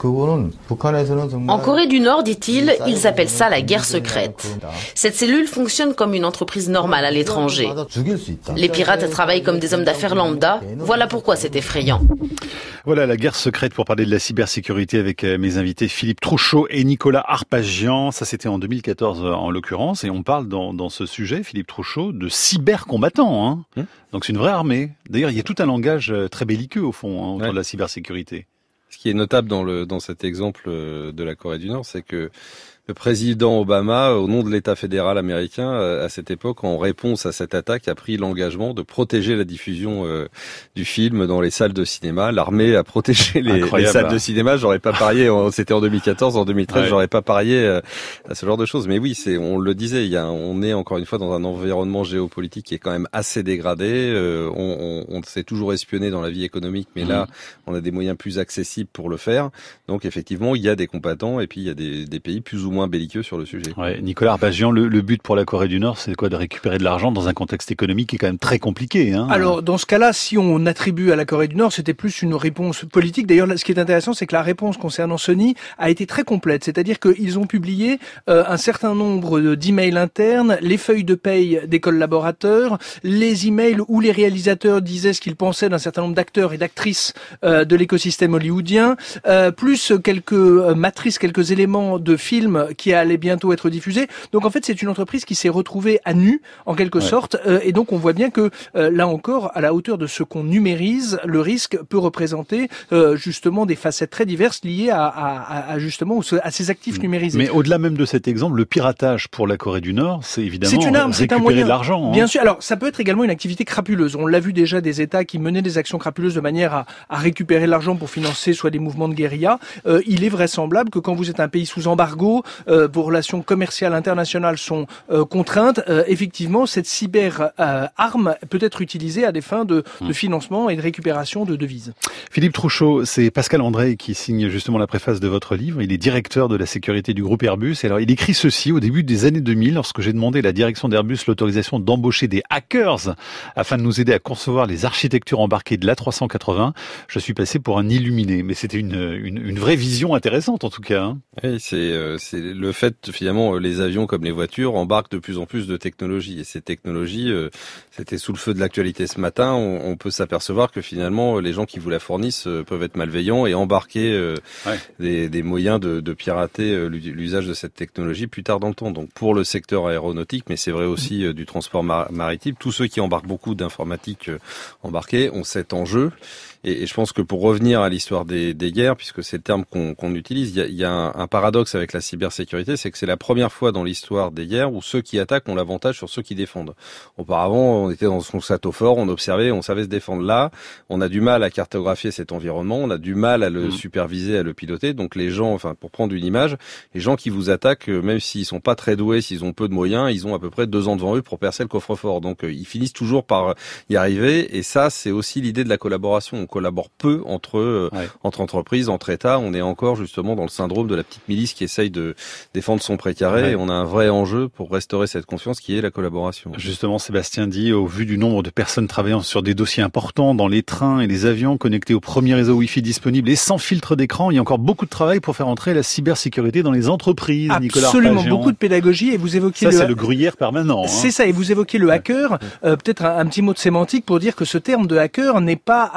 En Corée du Nord, dit-il, ils appellent ça la guerre secrète. Cette cellule fonctionne comme une entreprise normale à l'étranger. Les pirates travaillent comme des hommes d'affaires lambda. Voilà pourquoi c'est effrayant. Voilà la guerre secrète pour parler de la cybersécurité avec mes invités Philippe Trouchot et Nicolas Arpagian. Ça, c'était en deux mille quatorze en l'occurrence. Et on parle dans, dans ce sujet, Philippe Trouchot, de cybercombattants. Hein. Hum. Donc c'est une vraie armée. D'ailleurs, il y a tout un langage très belliqueux au fond hein, autour ouais. de la cybersécurité. Ce qui est notable dans, le, dans cet exemple de la Corée du Nord, c'est que le président Obama, au nom de l'État fédéral américain, à cette époque, en réponse à cette attaque, a pris l'engagement de protéger la diffusion euh, du film dans les salles de cinéma. L'armée a protégé les, les salles de cinéma. J'aurais pas parié, c'était en deux mille quatorze, en deux mille treize, ouais. j'aurais pas parié euh, à ce genre de choses. Mais oui, c'est, on le disait, il y a, on est encore une fois dans un environnement géopolitique qui est quand même assez dégradé. Euh, on, on, on s'est toujours espionné dans la vie économique, mais mmh. là, on a des moyens plus accessibles pour le faire. Donc effectivement, il y a des combattants et puis il y a des, des pays plus ou moins moins belliqueux sur le sujet. Ouais, Nicolas Arpagian, le, le but pour la Corée du Nord, c'est quoi? De récupérer de l'argent dans un contexte économique qui est quand même très compliqué. Hein. Alors, dans ce cas-là, si on attribue à la Corée du Nord, c'était plus une réponse politique. D'ailleurs, ce qui est intéressant, c'est que la réponse concernant Sony a été très complète. C'est-à-dire qu'ils ont publié euh, un certain nombre d'emails internes, les feuilles de paye des collaborateurs, les emails où les réalisateurs disaient ce qu'ils pensaient d'un certain nombre d'acteurs et d'actrices euh, de l'écosystème hollywoodien, euh, plus quelques euh, matrices, quelques éléments de films qui allaient bientôt être diffusés. Donc en fait, c'est une entreprise qui s'est retrouvée à nu, en quelque ouais. sorte, euh, et donc on voit bien que, euh, là encore, à la hauteur de ce qu'on numérise, le risque peut représenter euh, justement des facettes très diverses liées à, à, à justement à ces actifs numérisés. Mais au-delà même de cet exemple, le piratage pour la Corée du Nord, c'est évidemment c'est une arme, récupérer c'est un moyen, de l'argent. Hein. Bien sûr. Alors, ça peut être également une activité crapuleuse. On l'a vu déjà, des États qui menaient des actions crapuleuses de manière à, à récupérer de l'argent pour financer soit des mouvements de guérilla. Euh, il est vraisemblable que quand vous êtes un pays sous embargo, euh, vos relations commerciales internationales sont euh, contraintes, euh, effectivement, cette cyber euh, arme peut être utilisée à des fins de, de financement et de récupération de devises. Philippe Trouchot, c'est Pascal André qui signe justement la préface de votre livre. Il est directeur de la sécurité du groupe Airbus. Et alors, il écrit ceci au début des années deux mille, lorsque j'ai demandé à la direction d'Airbus l'autorisation d'embaucher des hackers afin de nous aider à concevoir les architectures embarquées de l'A trois cent quatre-vingts. Je suis passé pour un illuminé. Mais c'était une, une, une vraie vision intéressante, en tout cas. Hein. Oui, c'est, euh, c'est le fait, finalement, les avions comme les voitures embarquent de plus en plus de technologies. Et ces technologies, euh, c'était sous le feu de l'actualité ce matin. On, on peut s'apercevoir que finalement, les gens qui vous la fournissent euh, peuvent être malveillants et embarquer euh, ouais. des, des moyens de, de pirater euh, l'usage de cette technologie plus tard dans le temps. Donc pour le secteur aéronautique, mais c'est vrai aussi euh, du transport mar- maritime, tous ceux qui embarquent beaucoup d'informatique euh, embarquée ont cet enjeu. Et, et je pense que pour revenir à l'histoire des, des guerres, puisque c'est le terme qu'on, qu'on utilise, il y a, il y a un, un paradoxe avec la cybersécurité, c'est que c'est la première fois dans l'histoire des guerres où ceux qui attaquent ont l'avantage sur ceux qui défendent. Auparavant, on était dans son château fort, on observait, on savait se défendre. Là, on a du mal à cartographier cet environnement, on a du mal à le mmh. superviser, à le piloter. Donc les gens, enfin pour prendre une image, les gens qui vous attaquent, même s'ils sont pas très doués, s'ils ont peu de moyens, ils ont à peu près deux ans devant eux pour percer le coffre-fort. Donc euh, ils finissent toujours par y arriver. Et ça, c'est aussi l'idée de la collaboration. On collabore peu entre euh, ouais. entre entreprises, entre États. On est encore justement dans le syndrome de la petite milice qui essaye de défendre son précaré. Ouais. Et on a un vrai enjeu pour restaurer cette confiance qui est la collaboration. Justement, Sébastien dit, au vu du nombre de personnes travaillant sur des dossiers importants dans les trains et les avions, connectés au premier réseau Wi-Fi disponible et sans filtre d'écran, il y a encore beaucoup de travail pour faire entrer la cybersécurité dans les entreprises. Absolument, beaucoup de pédagogie. Et vous évoquez ça, le... c'est le gruyère permanent. Hein. C'est ça. Et vous évoquez le hacker. Euh, peut-être un, un petit mot de sémantique pour dire que ce terme de hacker n'est pas à assimiler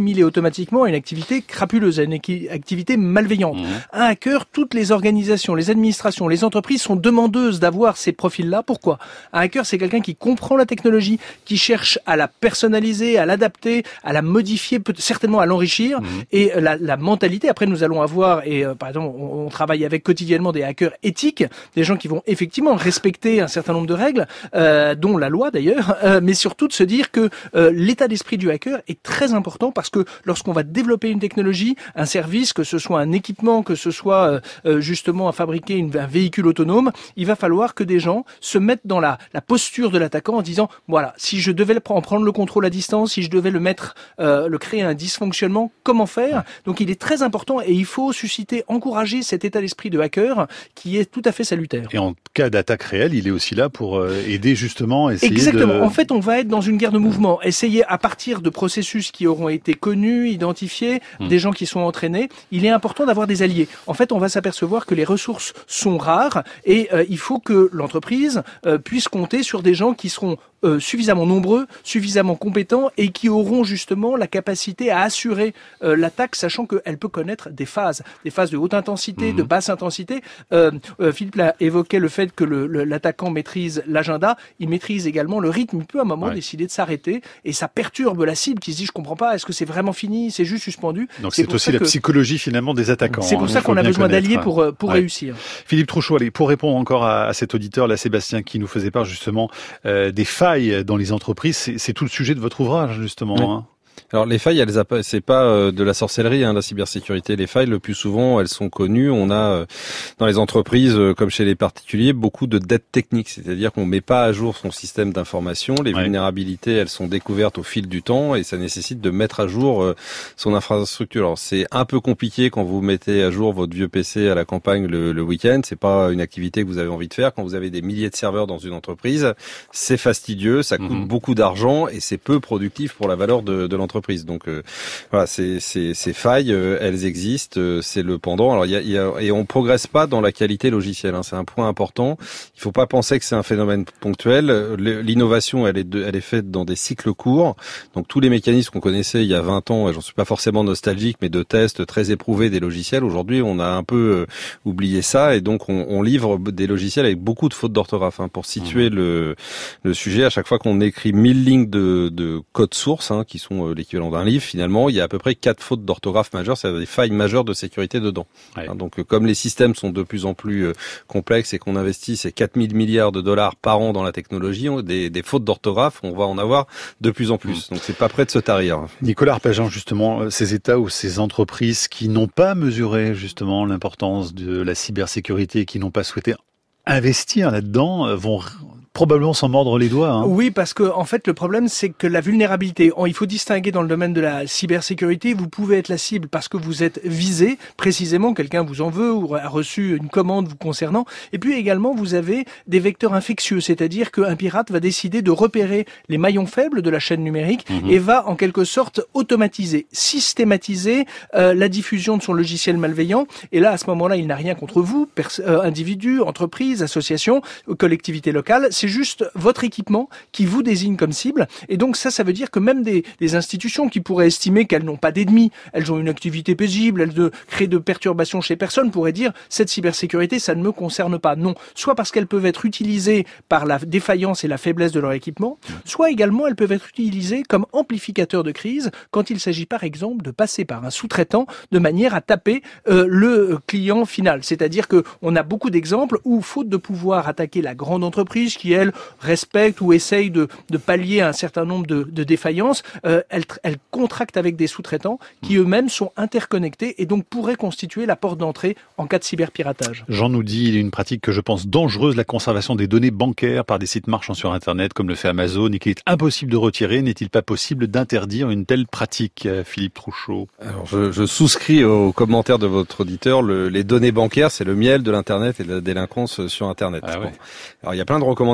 assimilé automatiquement à une activité crapuleuse, à une activité malveillante. Mmh. Un hacker, toutes les organisations, les administrations, les entreprises sont demandeuses d'avoir ces profils-là. Pourquoi ? Un hacker, c'est quelqu'un qui comprend la technologie, qui cherche à la personnaliser, à l'adapter, à la modifier, certainement à l'enrichir. Mmh. Et la, la mentalité, après nous allons avoir, et euh, par exemple, on, on travaille avec quotidiennement des hackers éthiques, des gens qui vont effectivement respecter un certain nombre de règles, euh, dont la loi d'ailleurs, euh, mais surtout de se dire que euh, l'état d'esprit du hacker est très important parce que lorsqu'on va développer une technologie, un service, que ce soit un équipement, que ce soit euh, justement à fabriquer une, un véhicule autonome, il va falloir que des gens se mettent dans la, la posture de l'attaquant en disant, voilà, si je devais en prendre le contrôle à distance, si je devais le mettre, euh, le créer un dysfonctionnement, comment faire ? Donc il est très important et il faut susciter, encourager cet état d'esprit de hacker qui est tout à fait salutaire. Et en cas d'attaque réelle, il est aussi là pour euh, aider justement à essayer Exactement. de... En fait, on va être dans une guerre de mouvement. Essayer à partir de processus qui auront été connus, identifiés, mmh. des gens qui sont entraînés. Il est important d'avoir des alliés. En fait, on va s'apercevoir que les ressources sont rares et euh, il faut que l'entreprise euh, puisse compter sur des gens qui seront Euh, suffisamment nombreux, suffisamment compétents et qui auront justement la capacité à assurer euh, l'attaque, sachant qu'elle peut connaître des phases, des phases de haute intensité, mmh. de basse intensité. Euh, euh, Philippe l'a évoqué le fait que le, le, l'attaquant maîtrise l'agenda, il maîtrise également le rythme. Il peut à un moment ouais. décider de s'arrêter et ça perturbe la cible qui se dit je comprends pas, est-ce que c'est vraiment fini, c'est juste suspendu. Donc c'est, c'est aussi la que... psychologie finalement des attaquants. C'est pour hein, ça qu'on a besoin connaître. d'alliés pour pour ouais. réussir. Philippe Trouchot, allez, pour répondre encore à, à cet auditeur là, Sébastien, qui nous faisait part justement euh, des failles dans les entreprises, c'est, c'est tout le sujet de votre ouvrage justement. Oui. Hein. Alors les failles, elles apparaissent, c'est pas euh, de la sorcellerie, hein, la cybersécurité. Les failles, le plus souvent, elles sont connues. On a euh, dans les entreprises, euh, comme chez les particuliers, beaucoup de dettes techniques, c'est-à-dire qu'on met pas à jour son système d'information. Les ouais. vulnérabilités, elles sont découvertes au fil du temps et ça nécessite de mettre à jour euh, son infrastructure. Alors c'est un peu compliqué quand vous mettez à jour votre vieux P C à la campagne le, le week-end. C'est pas une activité que vous avez envie de faire. Quand vous avez des milliers de serveurs dans une entreprise, c'est fastidieux, ça coûte mmh. beaucoup d'argent et c'est peu productif pour la valeur de, de l'entreprise. Donc euh, voilà, ces, ces, ces failles, euh, elles existent, euh, c'est le pendant. Alors il y a, y a, et on progresse pas dans la qualité logicielle. Hein, c'est un point important. Il faut pas penser que c'est un phénomène ponctuel. L'innovation, elle est, de, elle est faite dans des cycles courts. Donc tous les mécanismes qu'on connaissait il y a vingt ans, et j'en suis pas forcément nostalgique, mais de tests très éprouvés des logiciels. Aujourd'hui, on a un peu euh, oublié ça et donc on, on livre des logiciels avec beaucoup de fautes d'orthographe. Hein, pour situer mmh. le, le sujet, à chaque fois qu'on écrit mille lignes de, de code source, hein, qui sont euh, l'équivalent d'un livre, finalement, il y a à peu près quatre fautes d'orthographe majeures, c'est des failles majeures de sécurité dedans. Ouais. Hein, donc, comme les systèmes sont de plus en plus euh, complexes et qu'on investit ces quatre mille milliards de dollars par an dans la technologie, on, des, des fautes d'orthographe, on va en avoir de plus en plus. Mmh. Donc, c'est pas prêt de se tarir. Nicolas Arpajon, justement, ces États ou ces entreprises qui n'ont pas mesuré justement l'importance de la cybersécurité et qui n'ont pas souhaité investir là-dedans vont probablement s'en mordre les doigts. Hein. Oui, parce que en fait, le problème, c'est que la vulnérabilité, il faut distinguer dans le domaine de la cybersécurité, vous pouvez être la cible parce que vous êtes visé, précisément, quelqu'un vous en veut ou a reçu une commande vous concernant. Et puis également, vous avez des vecteurs infectieux, c'est-à-dire qu'un pirate va décider de repérer les maillons faibles de la chaîne numérique mmh. et va en quelque sorte automatiser, systématiser euh, la diffusion de son logiciel malveillant. Et là, à ce moment-là, il n'a rien contre vous, pers- euh, individus, entreprises, associations, collectivités locales. C'est juste votre équipement qui vous désigne comme cible. Et donc ça, ça veut dire que même des, des institutions qui pourraient estimer qu'elles n'ont pas d'ennemis, elles ont une activité paisible, elles ne créent de perturbations chez personne, pourraient dire cette cybersécurité, ça ne me concerne pas. Non, soit parce qu'elles peuvent être utilisées par la défaillance et la faiblesse de leur équipement, soit également elles peuvent être utilisées comme amplificateurs de crise quand il s'agit par exemple de passer par un sous-traitant de manière à taper euh, le client final. C'est-à-dire que on a beaucoup d'exemples où, faute de pouvoir attaquer la grande entreprise qui elle respecte ou essaye de, de pallier un certain nombre de, de défaillances, euh, elle, elle contracte avec des sous-traitants qui eux-mêmes sont interconnectés et donc pourraient constituer la porte d'entrée en cas de cyberpiratage. Jean nous dit, il y a une pratique que je pense dangereuse, la conservation des données bancaires par des sites marchands sur Internet comme le fait Amazon et qu'il est impossible de retirer. N'est-il pas possible d'interdire une telle pratique, Philippe Trouchot? Alors je, je souscris au commentaire de votre auditeur. Le, les données bancaires, c'est le miel de l'Internet et de la délinquance sur Internet. Ah ouais. Bon. Alors il y a plein de recommandations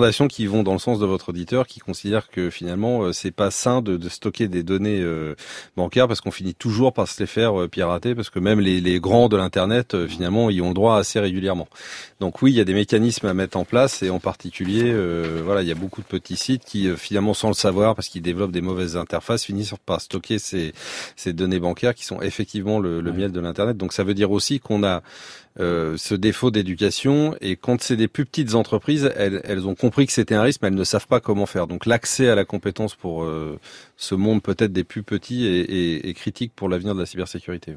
recommandations qui vont dans le sens de votre auditeur, qui considère que finalement euh, c'est pas sain de, de stocker des données euh, bancaires parce qu'on finit toujours par se les faire euh, pirater, parce que même les, les grands de l'internet euh, finalement y ont le droit assez régulièrement. Donc oui, il y a des mécanismes à mettre en place, et en particulier, euh, voilà, il y a beaucoup de petits sites qui euh, finalement, sans le savoir, parce qu'ils développent des mauvaises interfaces, finissent par stocker ces, ces données bancaires qui sont effectivement le, le miel de l'internet. Donc ça veut dire aussi qu'on a Euh, ce défaut d'éducation, et quand c'est des plus petites entreprises, elles, elles ont compris que c'était un risque, mais elles ne savent pas comment faire. Donc l'accès à la compétence pour euh, ce monde peut-être des plus petits est, est, est critique pour l'avenir de la cybersécurité.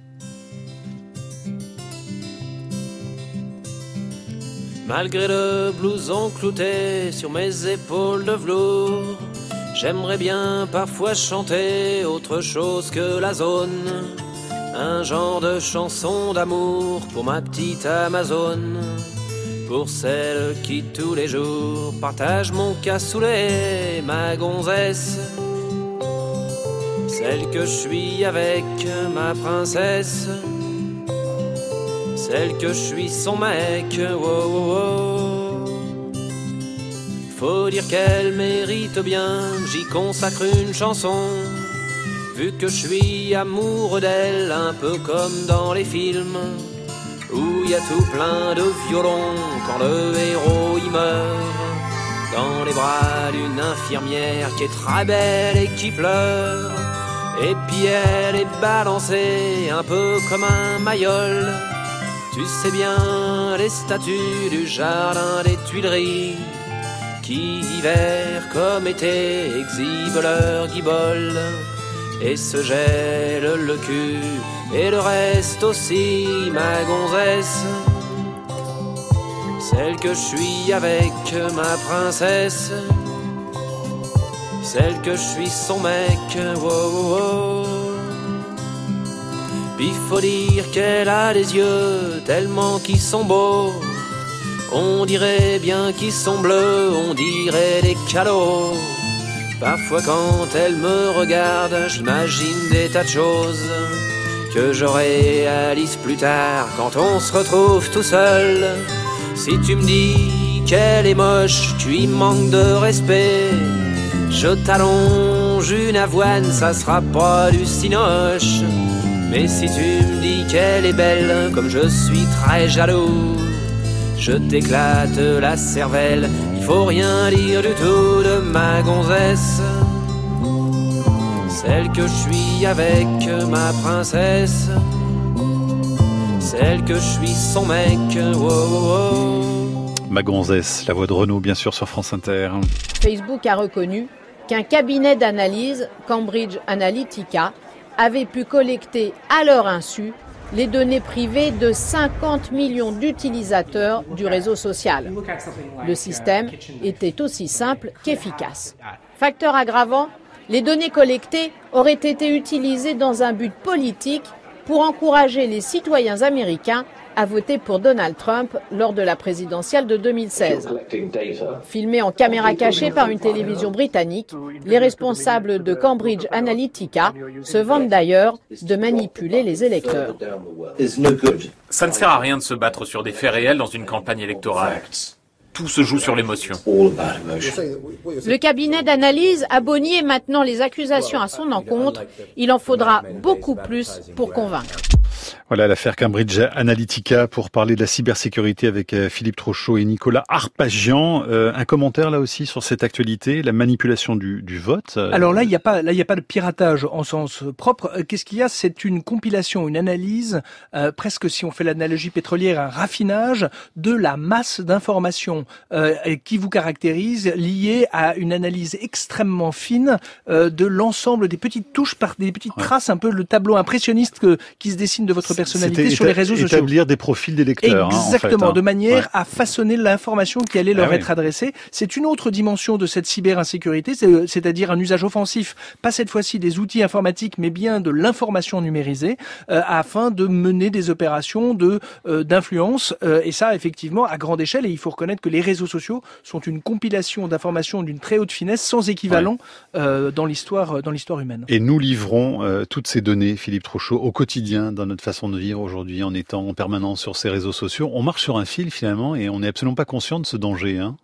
Malgré le blouson clouté sur mes épaules de velours, j'aimerais bien parfois chanter autre chose que la zone. Un genre de chanson d'amour pour ma petite Amazone, pour celle qui tous les jours partage mon cassoulet, ma gonzesse, celle que je suis avec ma princesse, celle que je suis son mec, wow, wow, wow. Faut dire qu'elle mérite bien que j'y consacre une chanson, vu que je suis amoureux d'elle, un peu comme dans les films où il y a tout plein de violons quand le héros y meurt dans les bras d'une infirmière qui est très belle et qui pleure. Et puis elle est balancée un peu comme un mayol, tu sais bien, les statues du jardin des Tuileries qui hiver comme été exhibent leur guibole et se gèle le cul, et le reste aussi, ma gonzesse, celle que je suis avec ma princesse, celle que je suis son mec, wow, wow, wow. Puis faut dire qu'elle a des yeux tellement qu'ils sont beaux, on dirait bien qu'ils sont bleus, on dirait des calots. Parfois quand elle me regarde, j'imagine des tas de choses que j'aurai à lire plus tard quand on se retrouve tout seul. Si tu me dis qu'elle est moche, tu y manques de respect, je t'allonge une avoine, ça sera pas du cinoche. Mais si tu me dis qu'elle est belle, comme je suis très jaloux, je t'éclate la cervelle, il faut rien dire du tout de ma gonzesse, celle que je suis avec ma princesse, celle que je suis son mec, wow, wow, wow. Ma gonzesse, la voix de Renaud, bien sûr, sur France Inter. Facebook a reconnu qu'un cabinet d'analyse, Cambridge Analytica, avait pu collecter à leur insu les données privées de cinquante millions d'utilisateurs du réseau social. Le système était aussi simple qu'efficace. Facteur aggravant, les données collectées auraient été utilisées dans un but politique pour encourager les citoyens américains à voter pour Donald Trump lors de la présidentielle de deux mille seize. Filmés en caméra cachée par une télévision britannique, les responsables de Cambridge Analytica se vantent d'ailleurs de manipuler les électeurs. Ça ne sert à rien de se battre sur des faits réels dans une campagne électorale. Tout se joue sur l'émotion. Le cabinet d'analyse a beau nier maintenant les accusations à son encontre, il en faudra beaucoup plus pour convaincre. Voilà l'affaire Cambridge Analytica pour parler de la cybersécurité avec Philippe Trochot et Nicolas Arpagian. Euh, un commentaire là aussi sur cette actualité, la manipulation du, du vote. Alors là, il n'y a pas, là, il n'y a pas de piratage en sens propre. Qu'est-ce qu'il y a? C'est une compilation, une analyse, euh, presque si on fait l'analogie pétrolière, un raffinage de la masse d'informations euh, qui vous caractérise, liée à une analyse extrêmement fine euh, de l'ensemble des petites touches, par des petites ouais. traces, un peu le tableau impressionniste que, qui se dessine de votre personnalité C'était sur les réseaux sociaux. Établir des profils d'électeurs. Exactement, hein, en fait, de manière ouais. à façonner l'information qui allait leur ah, être oui. adressée. C'est une autre dimension de cette cyber-insécurité, c'est-à-dire un usage offensif, pas cette fois-ci des outils informatiques, mais bien de l'information numérisée, euh, afin de mener des opérations de euh, d'influence. Euh, et ça, effectivement, à grande échelle. Et il faut reconnaître que les réseaux sociaux sont une compilation d'informations d'une très haute finesse, sans équivalent ouais. euh, dans l'histoire dans l'histoire humaine. Et nous livrons euh, toutes ces données, Philippe Trochot, au quotidien dans notre façon de vivre aujourd'hui, en étant en permanence sur ces réseaux sociaux. On marche sur un fil finalement et on n'est absolument pas conscient de ce danger. Hein.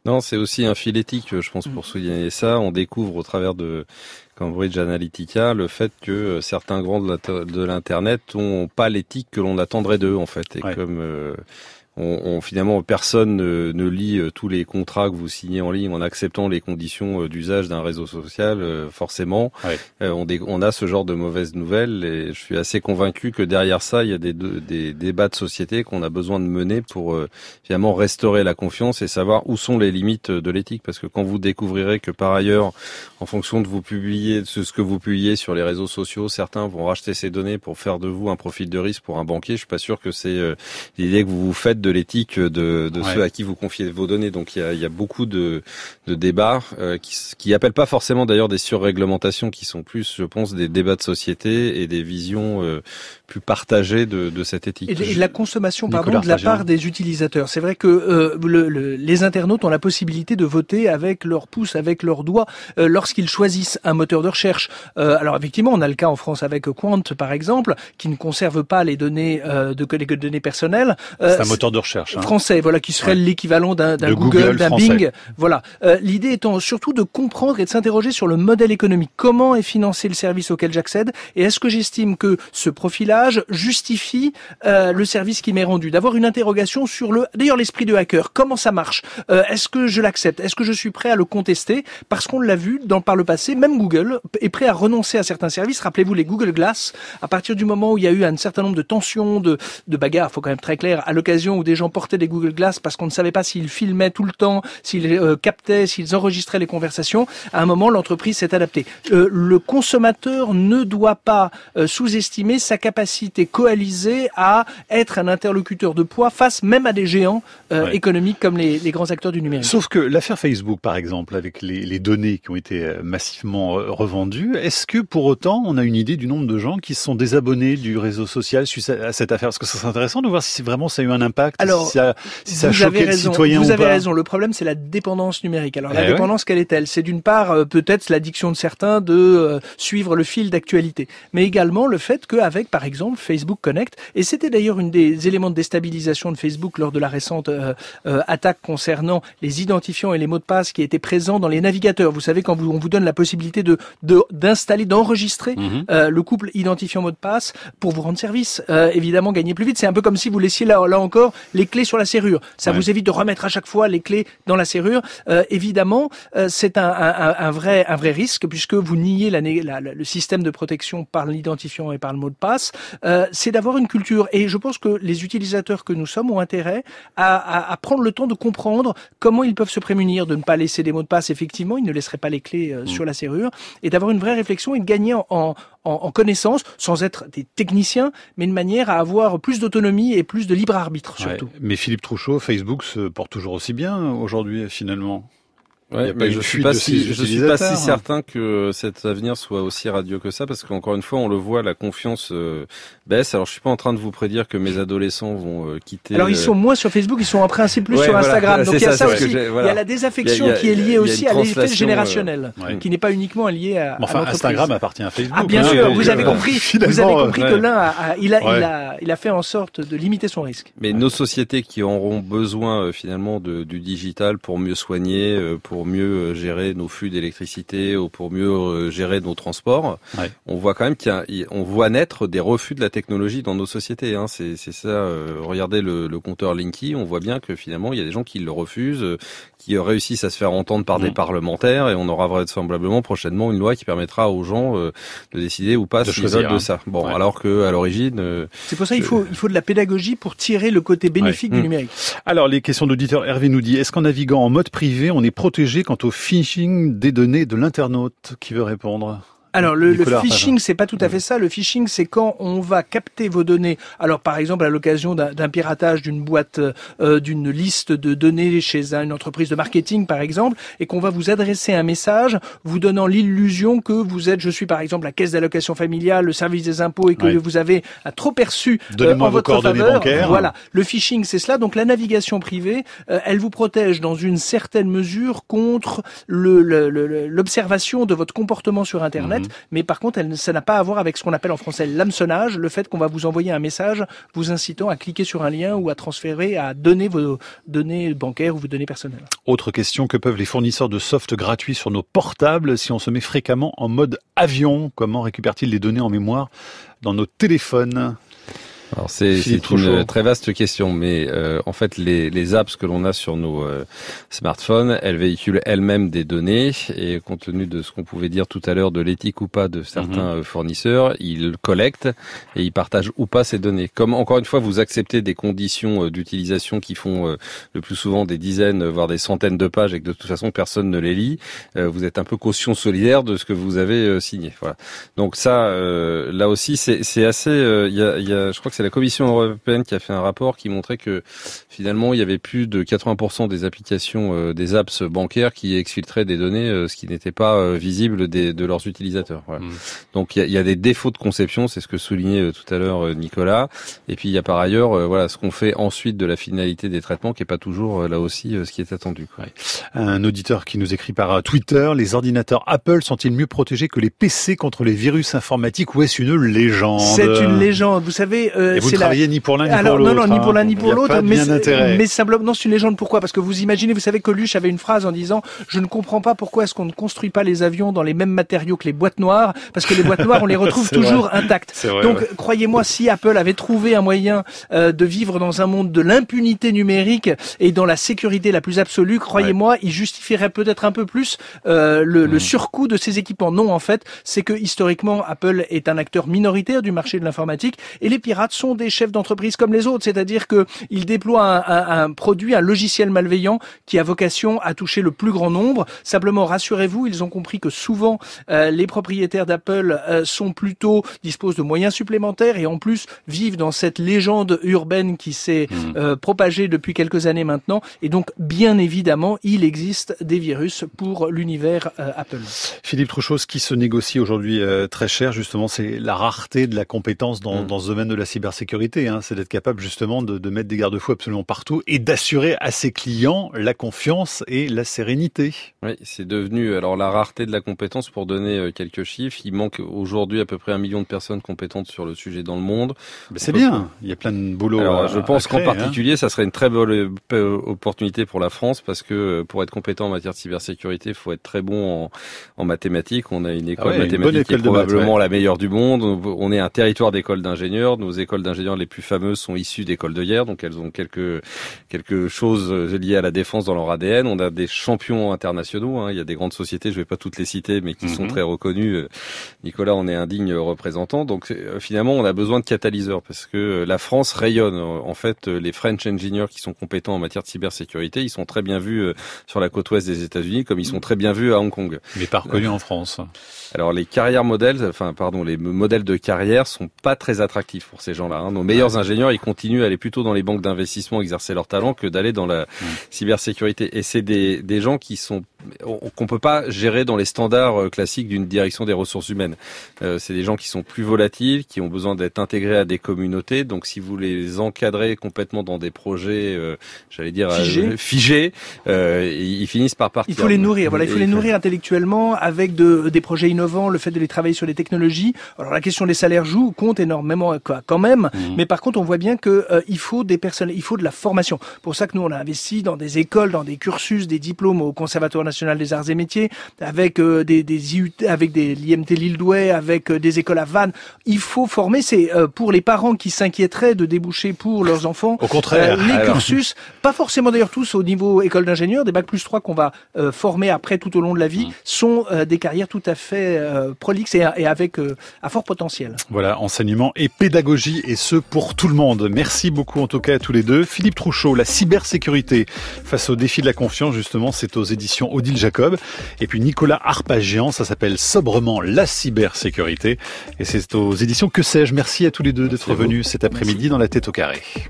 Non, c'est aussi un fil éthique, je pense, pour souligner ça. On découvre au travers de Cambridge Analytica le fait que certains grands de l'Internet n'ont pas l'éthique que l'on attendrait d'eux, en fait. Et ouais. comme euh, on, on, finalement, personne ne, ne lit tous les contrats que vous signez en ligne en acceptant les conditions d'usage d'un réseau social, euh, forcément. Ouais. Euh, on, dé, on a ce genre de mauvaises nouvelles et je suis assez convaincu que derrière ça, il y a des, des, des débats de société qu'on a besoin de mener pour euh, finalement restaurer la confiance et savoir où sont les limites de l'éthique. Parce que quand vous découvrirez que par ailleurs, en fonction de vous publier, de ce que vous publiez sur les réseaux sociaux, certains vont racheter ces données pour faire de vous un profil de risque pour un banquier. Je suis pas sûr que c'est euh, l'idée que vous vous faites de l'éthique de, de ouais. ceux à qui vous confiez vos données. Donc il y a, il y a beaucoup de, de débats euh, qui, qui appellent pas forcément d'ailleurs des surréglementations, qui sont plus, je pense, des débats de société et des visions euh, plus partagées de, de cette éthique. Et, et la consommation, pardon, Nicolas de la Rajan. part des utilisateurs. C'est vrai que euh, le, le, les internautes ont la possibilité de voter avec leur pouce, avec leurs doigts, euh, lorsqu'ils choisissent un moteur de recherche. Euh, alors effectivement, on a le cas en France avec Quant, par exemple, qui ne conserve pas les données euh, de les données personnelles. Euh, c'est un moteur de recherche hein. français, voilà, qui serait ouais. l'équivalent d'un, d'un Google, Google d'un Bing. Voilà. Euh, l'idée étant surtout de comprendre et de s'interroger sur le modèle économique. Comment est financé le service auquel j'accède et est-ce que j'estime que ce profilage justifie euh, le service qui m'est rendu. D'avoir une interrogation sur le, d'ailleurs l'esprit de hacker. Comment ça marche? euh, Est-ce que je l'accepte? Est-ce que je suis prêt à le contester? Parce qu'on l'a vu dans par le passé, même Google est prêt à renoncer à certains services. Rappelez-vous les Google Glass. À partir du moment où il y a eu un certain nombre de tensions, de, de bagarres, faut quand même très clair, à l'occasion où des gens portaient des Google Glass parce qu'on ne savait pas s'ils filmaient tout le temps, s'ils euh, captaient, s'ils enregistraient les conversations, à un moment l'entreprise s'est adaptée. Euh, le consommateur ne doit pas euh, sous-estimer sa capacité coalisée à être un interlocuteur de poids face même à des géants euh, ouais. économiques comme les, les grands acteurs du numérique. Sauf que l'affaire Facebook, par exemple, avec les, les données qui ont été massivement revendues, est-ce que pour autant on a une idée du nombre de gens qui se sont désabonnés du réseau social suite à cette affaire? Parce que ça serait intéressant de voir si vraiment ça a eu un impact, Alors, si ça, si ça a choqué le citoyen ou pas. Vous avez raison, le problème c'est la dépendance numérique. Alors la eh dépendance, ouais. quelle est-elle? C'est d'une part euh, peut-être l'addiction de certains de euh, suivre le fil d'actualité, mais également le fait qu'avec par exemple Facebook Connect, et c'était d'ailleurs une des éléments de déstabilisation de Facebook lors de la récente euh, euh, attaque concernant les identifiants et les mots de passe qui étaient présents dans les navigateurs. Vous savez, quand vous, on vous donne la possibilité de, de d'installer, d'enregistrer mmh. euh, le couple identifiant mot de passe pour vous rendre service, euh, évidemment gagner plus vite. C'est un peu comme si vous laissiez là, là encore les clés sur la serrure. Ça ouais. vous évite de remettre à chaque fois les clés dans la serrure. Euh, évidemment, euh, c'est un, un, un vrai un vrai risque puisque vous niez la, la, la, le système de protection par l'identifiant et par le mot de passe. Euh, c'est d'avoir une culture. Et je pense que les utilisateurs que nous sommes ont intérêt à, à, à prendre le temps de comprendre comment ils peuvent se prémunir de ne pas laisser des mots de passe. Effectivement, ils ne laisseraient pas les clés euh, mmh. sur la serrure, et d'avoir une vraie réflexion et de gagner en, en, en connaissance, sans être des techniciens, mais de manière à avoir plus d'autonomie et plus de libre arbitre surtout. Ouais, mais Philippe Trouchot, Facebook se porte toujours aussi bien aujourd'hui finalement. Ouais, mais je suis pas si, je suis pas si certain que cet avenir soit aussi radieux que ça, parce qu'encore une fois, on le voit, la confiance euh, baisse. Alors, je suis pas en train de vous prédire que mes adolescents vont euh, quitter. Alors, ils sont moins sur Facebook, ils sont en principe plus ouais, sur Instagram. Voilà, donc, il y a ça, ça aussi. Voilà. Il y a la désaffection il y a, il y a, qui est liée aussi à l'effet générationnel, euh, ouais. qui n'est pas uniquement lié à, enfin, à Instagram appartient à Facebook. Ah, bien hein, sûr, euh, vous avez euh, compris. Vous avez compris que l'un a, a, il a, il a, il a fait en sorte de limiter son risque. Mais nos sociétés qui auront besoin finalement de, du digital pour mieux soigner, pour mieux gérer nos flux d'électricité ou pour mieux gérer nos transports, ouais. on voit quand même qu'il y a, on voit naître des refus de la technologie dans nos sociétés. Hein. C'est, c'est ça. Euh, regardez le, le compteur Linky, on voit bien que finalement il y a des gens qui le refusent, euh, qui réussissent à se faire entendre par mmh. des parlementaires, et on aura vraisemblablement prochainement une loi qui permettra aux gens euh, de décider ou pas s'ils veulent de ça. Bon, ouais. alors que à l'origine, euh, c'est pour ça qu'il faut il faut de la pédagogie pour tirer le côté bénéfique ouais. du mmh. numérique. Alors les questions d'auditeur, Hervé nous dit: est-ce qu'en naviguant en mode privé, on est protégé quant au phishing des données de l'internaute? Qui veut répondre? Alors le, le phishing, c'est pas tout à fait ça. Le phishing, c'est quand on va capter vos données. Alors par exemple à l'occasion d'un, d'un piratage d'une boîte, euh, d'une liste de données chez une entreprise de marketing par exemple, et qu'on va vous adresser un message vous donnant l'illusion que vous êtes, je suis par exemple la caisse d'allocation familiale, le service des impôts, et que ouais. vous avez un trop perçu euh, en votre faveur. Bancaires. Voilà. Le phishing, c'est cela. Donc la navigation privée, euh, elle vous protège dans une certaine mesure contre le, le, le, l'observation de votre comportement sur Internet. Mmh. mais par contre, elle, ça n'a pas à voir avec ce qu'on appelle en français l'hameçonnage, le fait qu'on va vous envoyer un message vous incitant à cliquer sur un lien ou à transférer, à donner vos données bancaires ou vos données personnelles. Autre question, que peuvent les fournisseurs de soft gratuits sur nos portables si on se met fréquemment en mode avion? Comment récupèrent-ils les données en mémoire dans nos téléphones? Alors c'est, c'est une très vaste question, mais euh, en fait les, les apps que l'on a sur nos euh, smartphones, elles véhiculent elles-mêmes des données, et compte tenu de ce qu'on pouvait dire tout à l'heure de l'éthique ou pas de certains mmh. fournisseurs, ils collectent et ils partagent ou pas ces données. Comme encore une fois vous acceptez des conditions d'utilisation qui font euh, le plus souvent des dizaines voire des centaines de pages et que de toute façon personne ne les lit, euh, vous êtes un peu caution solidaire de ce que vous avez euh, signé. Voilà. Donc ça, euh, là aussi c'est, c'est assez, il euh, y, a, y a, je crois que c'est la Commission européenne qui a fait un rapport qui montrait que finalement il y avait plus de quatre-vingts pour cent des applications, euh, des apps bancaires qui exfiltraient des données, euh, ce qui n'était pas euh, visible des, de leurs utilisateurs. Voilà. Mmh. Donc il y a, y a des défauts de conception, c'est ce que soulignait euh, tout à l'heure euh, Nicolas. Et puis il y a par ailleurs, euh, voilà, ce qu'on fait ensuite de la finalité des traitements, qui est pas toujours euh, là aussi euh, ce qui est attendu. Quoi. Ouais. Un auditeur qui nous écrit par Twitter: les ordinateurs Apple sont-ils mieux protégés que les P C contre les virus informatiques, ou est-ce une légende? C'est une légende. Vous savez, euh, et vous c'est ne travaillez la... ni pour l'un ni Alors, pour l'autre. Non, non, ni pour l'un ni pour hein. l'autre. Mais, mais simplement, non, c'est une légende. Pourquoi? Parce que vous imaginez, vous savez, Coluche avait une phrase en disant: je ne comprends pas pourquoi est-ce qu'on ne construit pas les avions dans les mêmes matériaux que les boîtes noires, parce que les boîtes noires, on les retrouve toujours vrai. intactes. Vrai, Donc, ouais. croyez-moi, si Apple avait trouvé un moyen euh, de vivre dans un monde de l'impunité numérique et dans la sécurité la plus absolue, croyez-moi, ouais. il justifierait peut-être un peu plus euh, le, mmh. le surcoût de ces équipements. Non, en fait, c'est que historiquement, Apple est un acteur minoritaire du marché de l'informatique, et les pirates sont des chefs d'entreprise comme les autres, c'est-à-dire que ils déploient un, un, un produit, un logiciel malveillant qui a vocation à toucher le plus grand nombre. Simplement, rassurez-vous, ils ont compris que souvent euh, les propriétaires d'Apple euh, sont plutôt disposent de moyens supplémentaires, et en plus vivent dans cette légende urbaine qui s'est mmh. euh, propagée depuis quelques années maintenant. Et donc, bien évidemment, il existe des virus pour l'univers euh, Apple. Philippe Trouchot, ce qui se négocie aujourd'hui euh, très cher, justement, c'est la rareté de la compétence dans, mmh. dans ce domaine de la cybersécurité. Hein. C'est d'être capable justement de, de mettre des garde-fous absolument partout et d'assurer à ses clients la confiance et la sérénité. Oui, c'est devenu, alors la rareté de la compétence, pour donner quelques chiffres, il manque aujourd'hui à peu près un million de personnes compétentes sur le sujet dans le monde. Mais c'est bien, il y a plein de boulot. Alors, à, je pense à créer, qu'en particulier, hein. ça serait une très bonne opportunité pour la France, parce que pour être compétent en matière de cybersécurité, il faut être très bon en, en mathématiques. On a une école ah ouais, mathématique qui est probablement maths, ouais. la meilleure du monde. On est un territoire d'écoles d'ingénieurs. Nos écoles d'ingénieurs les plus fameuses sont issues d'écoles de guerre, donc elles ont quelque quelque chose lié à la défense dans leur A D N. On a des champions internationaux. Hein. Il y a des grandes sociétés, je ne vais pas toutes les citer, mais qui mm-hmm. sont très reconnues. Nicolas en est un digne représentant. Donc finalement, on a besoin de catalyseurs, parce que la France rayonne. En fait, les French engineers qui sont compétents en matière de cybersécurité, ils sont très bien vus sur la côte ouest des États-Unis, comme ils sont très bien vus à Hong Kong. Mais pas reconnus en France. Alors les carrières modèles, enfin pardon, les modèles de carrière sont pas très attractifs pour ces gens-là. Hein. Nos meilleurs ouais. ingénieurs, ils continuent à aller plutôt dans les banques d'investissement, exercer leur talent, que d'aller dans la mmh. cybersécurité. Et c'est des, des gens qui sont qu'on peut pas gérer dans les standards classiques d'une direction des ressources humaines. Euh, c'est des gens qui sont plus volatiles, qui ont besoin d'être intégrés à des communautés. Donc si vous les encadrez complètement dans des projets, euh, j'allais dire figés, euh, figés euh, ils finissent par partir. Il faut les nourrir. Voilà, il faut les nourrir intellectuellement avec de, des projets innovants, le fait de les travailler sur les technologies. Alors la question des salaires joue, compte énormément quand même. Mmh. Mais par contre, on voit bien que euh, il faut des personnes, il faut de la formation. Pour ça que nous on a investi dans des écoles, dans des cursus, des diplômes au Conservatoire national des arts et métiers, avec euh, des, des I U T, avec des l'I M T Lille-Douai, avec euh, des écoles à Vannes. Il faut former. C'est euh, pour les parents qui s'inquiéteraient de déboucher pour leurs enfants. Au contraire. Euh, les alors. cursus, pas forcément d'ailleurs tous au niveau école d'ingénieur, des bac plus trois qu'on va euh, former après tout au long de la vie, mmh. sont euh, des carrières tout à fait euh, prolixes et, et avec euh, à fort potentiel. Voilà, enseignement et pédagogie, et ce pour tout le monde. Merci beaucoup en tout cas à tous les deux. Philippe Trouchot, la cybersécurité face au défi de la confiance, justement, c'est aux éditions Odile Jacob. Et puis Nicolas Arpagian, ça s'appelle sobrement la cybersécurité, et c'est aux éditions Que sais-je. Merci à tous les deux d'être venus cet après-midi dans La Tête au carré.